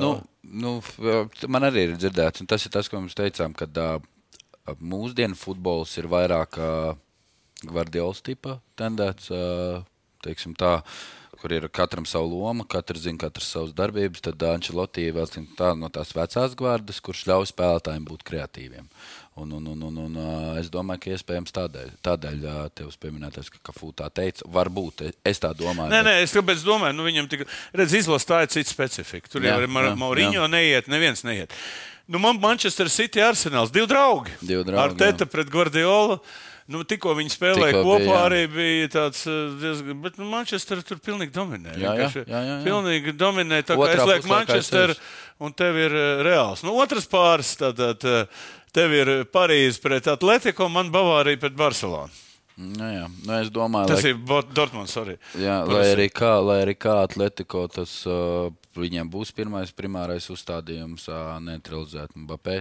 Speaker 3: Man arī ir dzirdēts, un tas ir tas, ko mēs teicām, ka mūsdienu futbols ir vairāk Gvardiolas tipa tendēts, teiksim tā, kur ir katram savu loma, katrs zina katrs savas darbības, tad Ancelotti vēl tā no tās vecās gvardas, kurš ļauj spēlētājiem būt kreatīviem. Un es domāju, ka iespējams tādēļ tev pieminētais, ka Cafu tā teica, varbūt, es tā domāju.
Speaker 2: Nē, es tāpēc domāju, viņam tik, izlas tā ir cita specifika. Tur jau Mourinho neiet, neviens neiet. Manchester City Arsenāls, divi draugi. Arteta pret Guardiolu. Tikko viņi spēlēja kopā, arī bija tāds diezgan, bet Manchester tur pilnīgi dominē. Pilnīgi dominē, tā kā es lieku Manchester un tev ir Reāls. Otras pāris, tātad tev ir Parīze pret Atletico, man Bavārija pret Barcelonu.
Speaker 3: Es domāju,
Speaker 2: tas ir Dortmunds, sorry.
Speaker 3: Jā, lai arī kā Atletico, tas viņiem būs primārais uzstādījums neutralizēt Mbappé.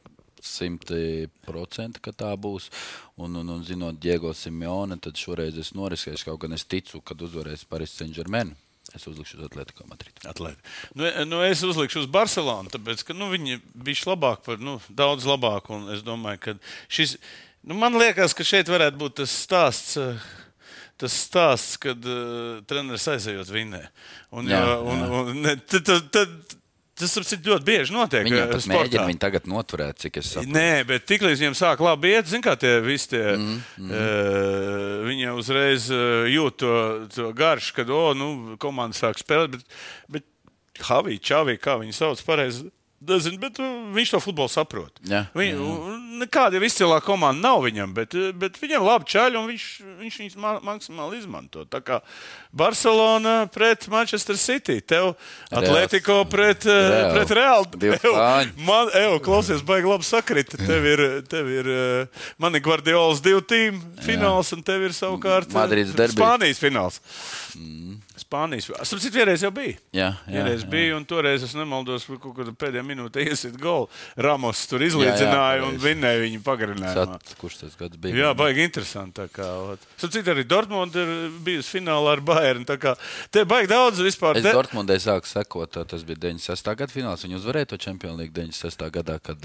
Speaker 3: 100%, ka tā būs. Un zinot Diego Simeone, tad šoreiz es noriskēšu, kaut gan es ticu, kad uzvarēs Paris Saint-Germain. Es uzlikšu uz Atletico Madridu.
Speaker 2: Es uzlikšu uz Barcelonu, tāpēc, ka viņi bišķi labāk par, daudz labāk. Un es domāju, ka šis, man liekas, ka šeit varētu būt tas stāsts, kad treneris aizejot vinnē. Tas ļoti bieži notiek.
Speaker 3: Viņi mēģina viņu tagad noturēt, cik es saprotu.
Speaker 2: Nē, bet tiklīdz viņiem sāk labi iet, zin kā tie visi tie, viņi uzreiz jūt to garšu, kad, komanda sāk spēlēt, bet Čavī, kā viņi sauc pareizi, Nezinu, bet viņš to futbolu saprot.
Speaker 3: Jā.
Speaker 2: Nekāda jau izcilā komanda nav viņam, bet viņam labi čaļi un viņš viņus maksimāli izmanto. Tā kā Barcelona pret Manchester City, tev Atletico pret Real. Klausies, baigi labi sakrita. Tev ir man ir Guardiolas 2 tīmu fināls un tev ir savukārt Spānijas fināls. Spānijas. Sapcīt, vienreiz jau bija. Vienreiz bija, un toreiz es nemaldos, kaut kādā pēdējā minūtē iesit golu. Ramos tur izlīdzināja un vinnēja viņu pagarinājumā.
Speaker 3: Kurš tas gads bija?
Speaker 2: Jā, baigi interesanti. Sapcīt, arī Dortmund ir bijusi finālā ar Bayern. Tā kā te baigi daudz vispār.
Speaker 3: Es Dortmundai sāku sekot, tas bija 96. gada fināls. Viņi uzvarēja to Champions League 96. gadā, kad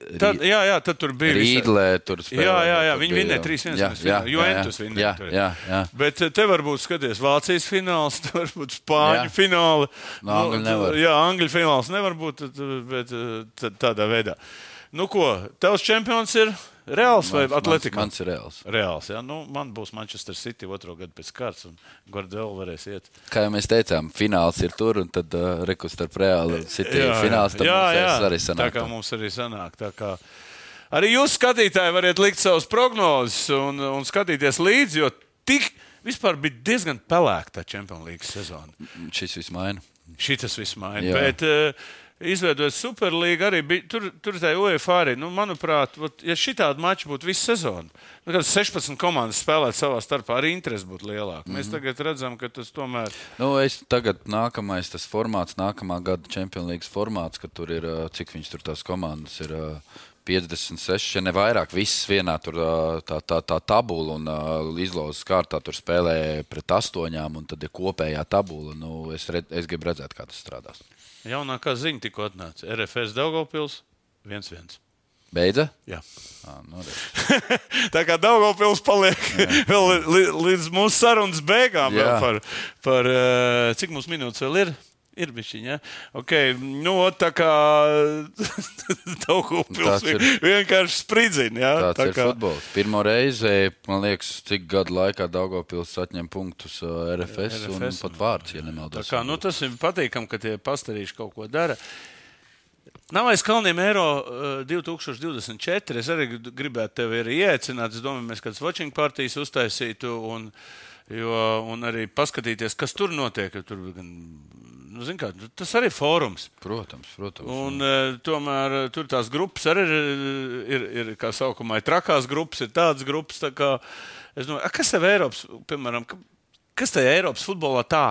Speaker 2: tad tur bija
Speaker 3: Rīdlē tur spēlē.
Speaker 2: Jā, viņi vinnēja 3-1. Juventus vinnēja. Bet te varbūt skaties Vācijas fināls, te varbūt Spāņu fināli.
Speaker 3: Angļu nevar.
Speaker 2: Jā, Angļu fināls nevar būt, bet tādā veidā. Nu ko, tavs čempions ir Reāls vai Atletico?
Speaker 3: Mans ir Reāls.
Speaker 2: Reāls, jā. Nu, man būs Manchester City 2. gadu pēc kārtas un Guardiola varēs iet.
Speaker 3: Kā jau mēs teicām, fināls ir tur un tad rekus starp Reālu un City fināls, tad mums arī sanāk.
Speaker 2: Tā kā mums arī sanāk. Tā kā arī jūs skatītāji variet likt savus prognozes un skatīties līdzi, jo vispār bija diezgan pelēkta Champions League sezona.
Speaker 3: Šis viss maina.
Speaker 2: Šitas viss maina, bet izveidot Superlīgu arī bija, tur tā UEFA arī, manuprāt, ja šitādi mači būtu visu sezonu, kad 16 komandas spēlēt savā starpā, arī interesi būtu lielāka. Mēs tagad redzam, ka tas tomēr...
Speaker 3: Tagad nākamais tas formāts, nākamā gada Champions League formāts, ka tur ir, cik viņš tur tās komandas ir... 56, ja ne vairāk, viss vienā tur tā tabula un izlozes kārtā tur spēlē pret 8 un tad ir kopējā tabula. Es gribu redzēt, kā tas strādās.
Speaker 2: Jaunākā ziņa tikko atnāca. RFS Daugavpils 1-1.
Speaker 3: Beidza?
Speaker 2: Jā.
Speaker 3: Tā
Speaker 2: kā Daugavpils paliek vēl līdz mūsu sarunas beigām. Par cik mums minūtes vēl ir? Ir bišķiņ, ja? Tā kā Daugavpils vienkārši spridzina, ja?
Speaker 3: Tāds ir futbols. Pirmo reizi, man liekas, cik gadu laikā Daugavpils atņem punktus RFS un pat vārds, ja nemaldos.
Speaker 2: Tā kā, tas ir patīkam, ka tie pastarīši kaut ko dara. Nav aiz kalniem Eiro 2024. Es arī gribētu tevi arī iecināt. Es domāju, mēs kāds watching partijas uztaisītu un arī paskatīties, kas tur notiek. Tur gan... tas arī fórums.
Speaker 3: Protams.
Speaker 2: Un tomēr tur tās grupas arī ir kā saukumā, trakās grupas, ir tādas grupas, tā kā, es domāju, kas tev Eiropas, piemēram, kas tev Eiropas futbolā tā,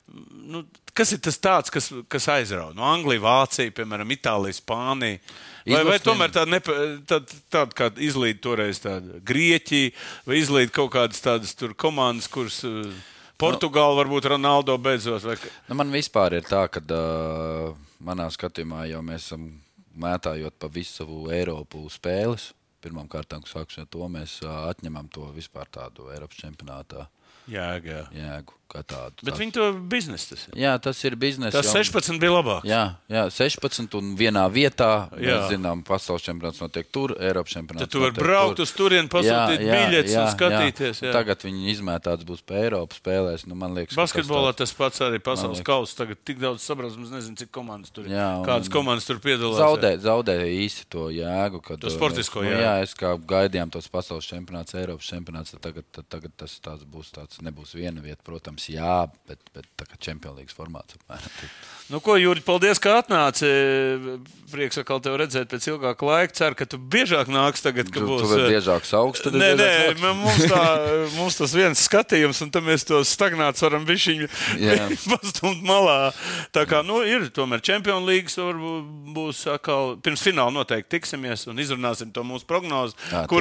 Speaker 2: kas ir tas tāds, kas aizrauj? Anglija, Vācija, piemēram, Itālija, Spānija. Vai tomēr tāda kā izlīd toreiz tāda Grieķija, vai izlīd kaut kādas tādas tur komandas, kuras... Portugāla varbūt Ronaldo beidzot.
Speaker 3: Man vispār ir tā, ka manā skatījumā jau mēs esam mētājot pa visu savu Eiropu spēles. Pirmām kārtām, sāksim ar to, mēs atņemam to vispār tādu Eiropas čempionātā. Jēgu kā tādu.
Speaker 2: Bet viņi to biznes tas ir.
Speaker 3: Jā, tas ir biznes.
Speaker 2: Tas 16 bija labāk.
Speaker 3: Jā, 16 un vienā vietā. Mēs zinām, pasaules čempionāts notiek tur, Eiropas čempionāts
Speaker 2: tad tu vari braukt uz turieni, pasūtīt biļetes un skatīties.
Speaker 3: Jā. Tagad viņi izmētāts būs pa Eiropas spēlēs. Man liekas,
Speaker 2: basketbolā tas pats arī pasaules kauss. Tagad tik daudz sabrauc, nezinu, cik komandas tur ir. Kādas komandas tur piedalās.
Speaker 3: Zaudē īsti to jēgu.
Speaker 2: To sportisko jēgu.
Speaker 3: Jā, es kā gaidījām tos pasaules čempionāts, Eiropas čempionāts, tagad tas būs tāds, nebūs viena vieta, protams. Jā, bet tā kā Champions League formāts apmēram.
Speaker 2: Ko, Jūri, paldies, ka atnāci. Prieks atkal tev redzēt pēc ilgāka laika. Ceru, ka tu biežāk nāks tagad, ka būs...
Speaker 3: Tu biežāk sauks, tad
Speaker 2: Nē, mums tas viens skatījums, un tad mēs to stagnāts varam bišķiņu pastumt malā. Tā kā, ir tomēr Champions League, varbūt būs atkal... Pirms fināla noteikti tiksimies un izrunāsim to mūsu prognozi.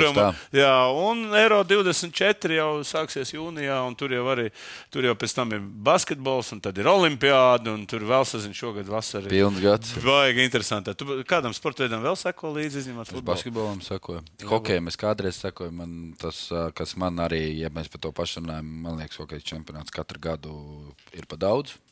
Speaker 2: Un Eiro 24 jau sāksies jūnijā, un tur jau pēc tam ir basketbols, un tad ir olimpiāda, un tur vēl sazin šogad vasarī.
Speaker 3: Pilns gads.
Speaker 2: Baigi interesanti. Tu kādam sportveidam vēl seko līdzi, izņemot futbolu?
Speaker 3: Basketbolam sekoju. Hokejam es kādreiz sekoju. Tas, kas man arī, ja mēs par to pašu runājam, man liekas, hokejas čempionāts katru gadu ir pa daudz.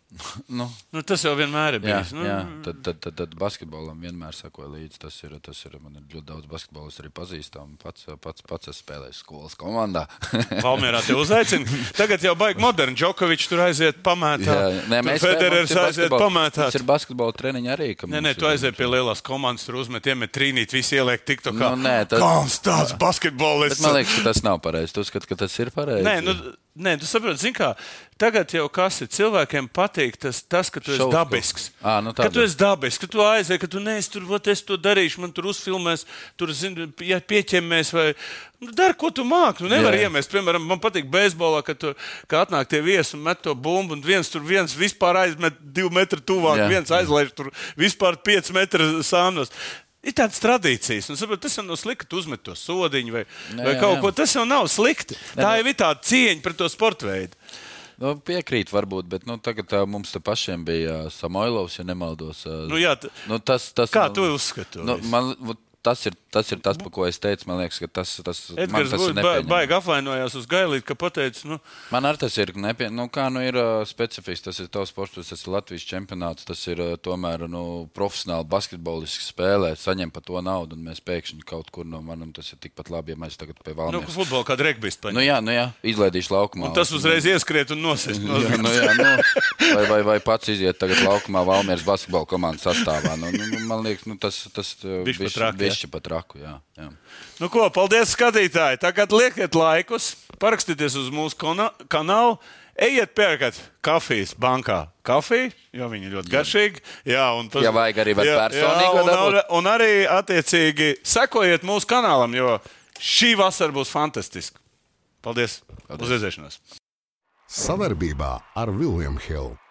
Speaker 2: Nu, tas jau vienmēr ir bijis.
Speaker 3: Jā. Tad basketbolam vienmēr sakoja līdzi. Tas ir man ir ļoti daudz basketbolis arī pazīstam. Pats esmu spēlējis skolas komandā.
Speaker 2: Valmierā te uzaicina. Tagad jau baigi moderni. Džokovičs tur aiziet pamētā. Federers aiziet pamētā.
Speaker 3: Tas ir basketbola treniņi arī.
Speaker 2: Nē, tu aiziet pie lielās komandas, tur uzmet, iemet trīnīt, visi ieliek TikTokā.
Speaker 3: Kāds
Speaker 2: tāds basketbolists.
Speaker 3: Man liekas, ka tas nav pareizi. Tu uzskati, ka tas ir pareizi?
Speaker 2: Nē, tu saproti, zini kā, tagad jau kas ir, cilvēkiem patīk tas ka tu esi dabisks. Ka tu esi dabisks, ka tu aizies, ka tu neesi tur, es to darīšu, man tur uzfilmēs, tur, zini, ķemmēs vai... Dari, ko tu māki, nevar iemest. Piemēram, man patīk beisbolā, ka atnāk tie viesi un met to bumbu, un viens vispār aizmet 2 metru tuvāk, viens aizlaiž tur vispār 5 metru sānos. Ir tādas tradīcijas. Saprot, tas jau nav slikti, ka uzmet to sodiņu vai kaut ko. Tas jau nav slikti. Tā jau ir tāda cieņa pret to sporta veidu.
Speaker 3: Piekrīt varbūt, bet tagad mums te pašiem bija Samoilovs, ja nemaldos.
Speaker 2: Kā tu uzskati?
Speaker 3: Tas ir tas, par ko es teicu. Man liekas, ka tas
Speaker 2: Edgars baigi apvainojās uz Gailīti, ka pateica,
Speaker 3: Man arī tas ir ir specifisks. Tas ir tavs sports, tas ir Latvijas čempionāts. Tas ir tomēr profesionāli basketboliski spēlē, saņem par to naudu, un mēs pēkšņi kaut kur manam tas ir tikpat labi, ja mēs tagad pie Valmieras.
Speaker 2: Futbolu kā regbijs paņem.
Speaker 3: Jā, izlaidīšu laukumā.
Speaker 2: Un tas uzreiz ieskriet un nosist.
Speaker 3: Vai pats iziet tagad laukumā Valmieras basketbola komandas sastāvā. Man liekas, tas bišķi pat raku, jā.
Speaker 2: Paldies, skatītāji! Tagad liekiet laikus, parakstieties uz mūsu kanālu, ejiet pērkat kafijas bankā kafiju, jo viņi ir ļoti garšīgi.
Speaker 3: Ja vajag arī personīgi.
Speaker 2: Un arī, attiecīgi, sekojiet mūsu kanālam, jo šī vasara būs fantastiska. Paldies. Uz redzēšanos!
Speaker 1: Savarbībā ar William Hill.